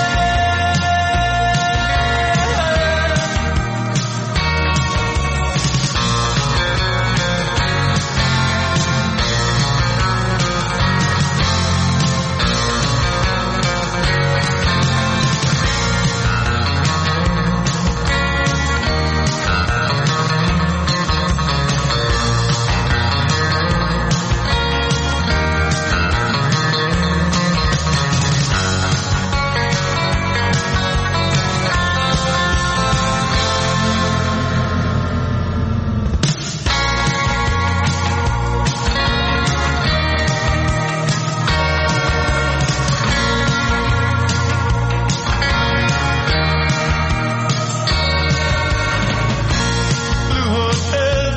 Speaker 14: Blue hotel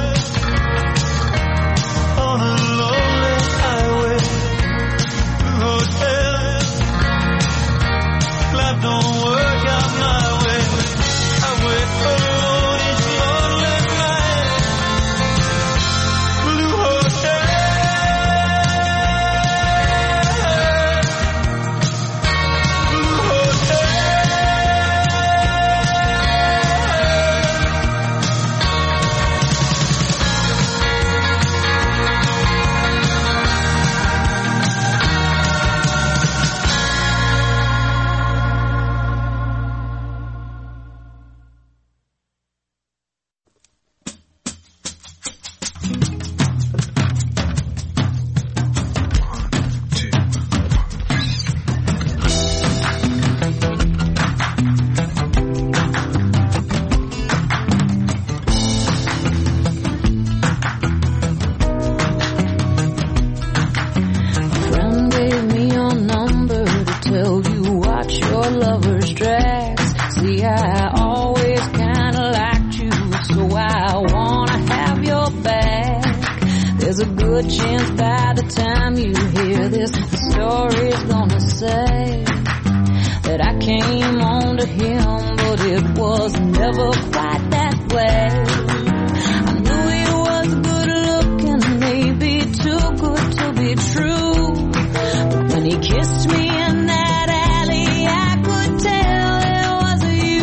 Speaker 14: on a lonely highway. Blue hotel. Life don't work out my way. I wait alone each lonely night. Blue hotel. Blue hotel.
Speaker 15: Friend gave me your number to tell you watch your lover's dress. See, I always kinda liked you, so I wanna have your back. There's a good chance by the time you hear this, the story's gonna say that I came on to him, but it was never quite that way. I knew he was good looking, maybe too good to be true. But when he kissed me in that alley, I could tell it was you.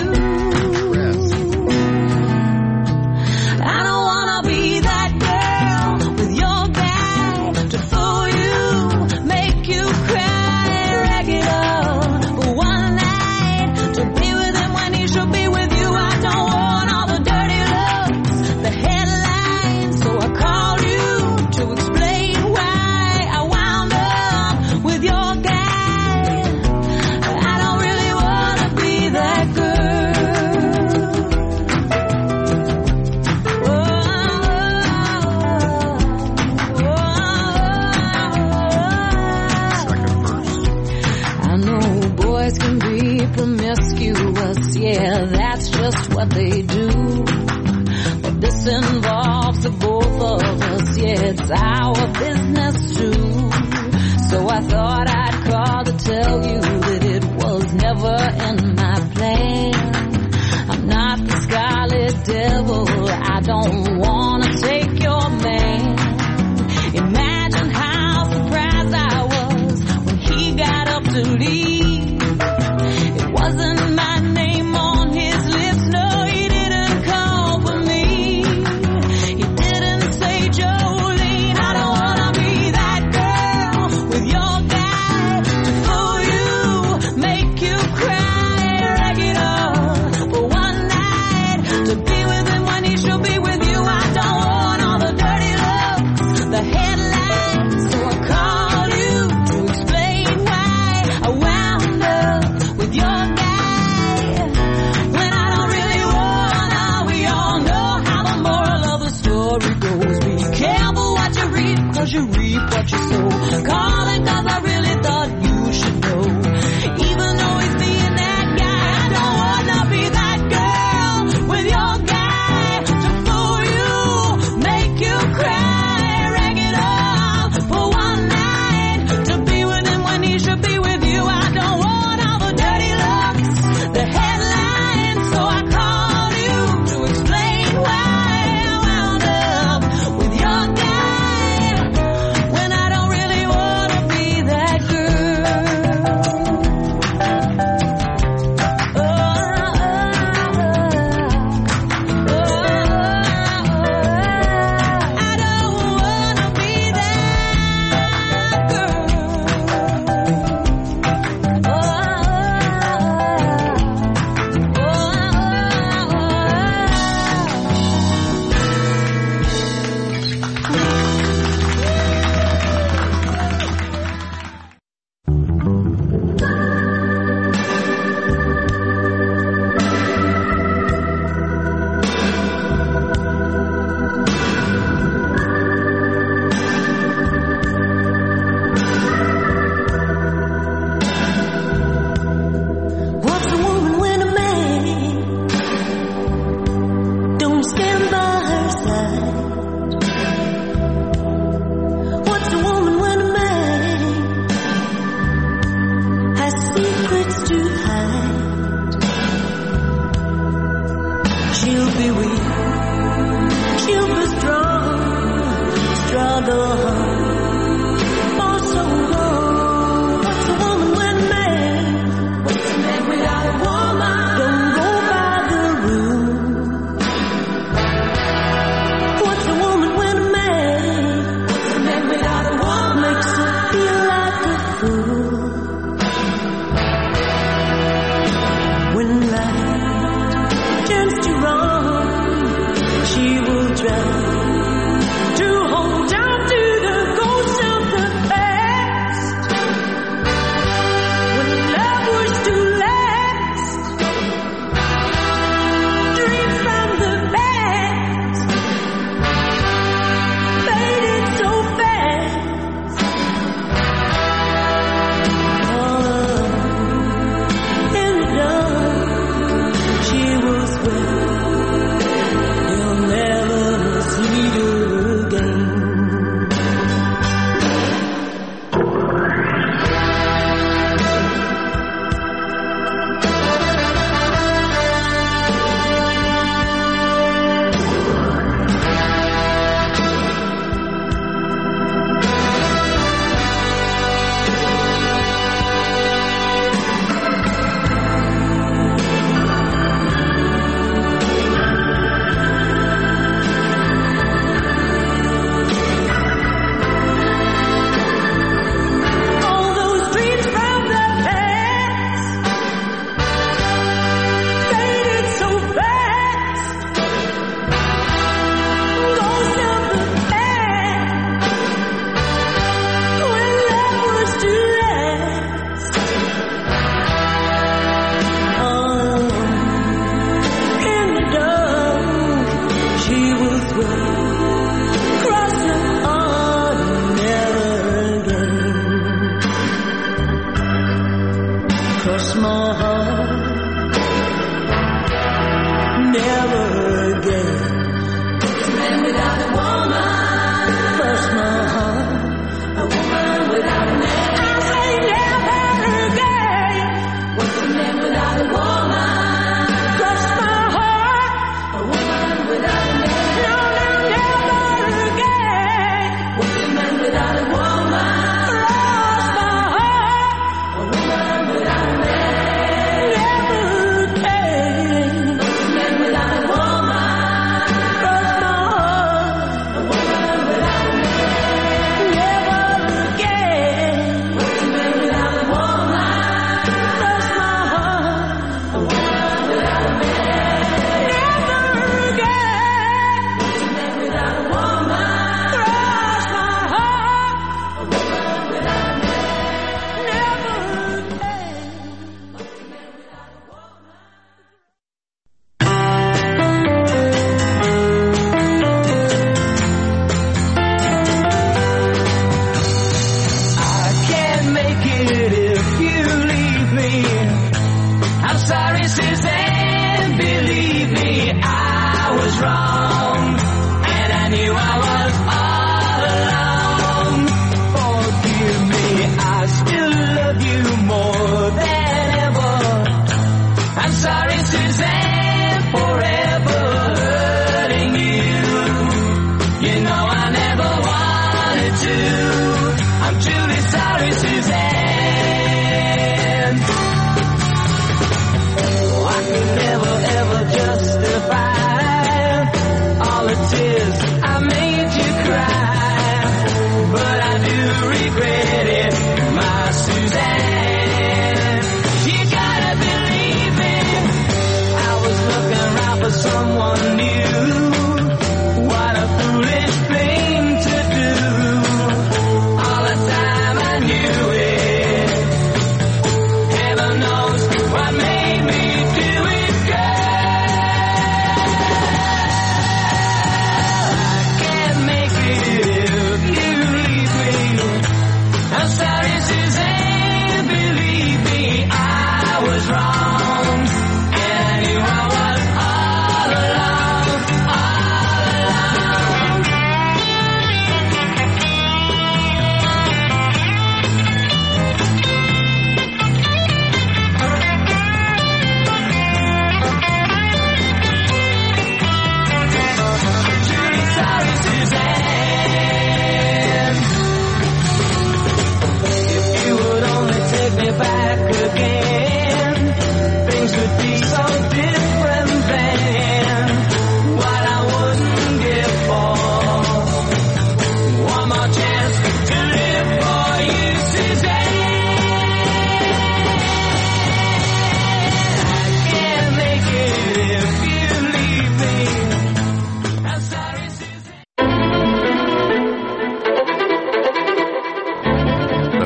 Speaker 15: I don't wanna be that girl with your guy to fool you, make you cry regular for one night, to be with him when he should be with you. I don't want all the dirty looks, the headlines, so I called you to explain why I wound up with your guy. I don't really wanna be that girl. I know boys can be promiscuous, yeah, that's just what they do. But this involves the both of us, yeah, it's our business too. I thought I'd call to tell you that it was never in my plan. I'm not the scarlet devil, I don't wanna take your man. Imagine how surprised I was when he got up to leave. It wasn't my name on his lips, no, he didn't call for me. He didn't say, Jolene, I don't wanna be that girl with your guy to fool you, make you cry, rag it up for one night, to be with him when he should be with you. I don't want all the dirty looks, the headlines, so I called you to explain why I wound up with your guy when I don't really wanna. We all know how the moral of the story goes. Be careful what you read, cause you reap what you sow. Calling cause I really thought you should know. Even though he's being that guy, I don't wanna be that girl with your guy to fool you, make you cry, rag it up for one night, to be with him when he should be with you. I don't want all the dirty looks, the headlines, so I called you to explain why I wound up with your guy when I don't really wanna be that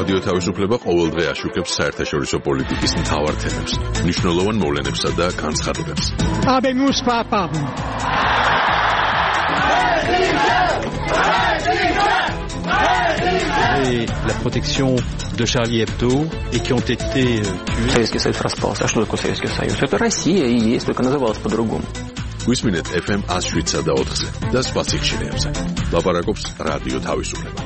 Speaker 1: რადიო თავისუფლება ყოველდღე აშუქებს საერთაშორისო პოლიტიკის მთავარ თემებს, მნიშვნელოვან მოვლენებსა და განცხადებებს.
Speaker 16: Habemus papam.
Speaker 17: Et la protection de Charlie Hebdo et qui ont été tués.
Speaker 18: Советский Союз распался. А что такое Советский Союз? Это Россия и есть, только называлась по-другому.
Speaker 1: Გვისმინეთ FM 107 და 4-ზე და სხვა სიხშირეებზე. ლაპარაკობს რადიო თავისუფლება.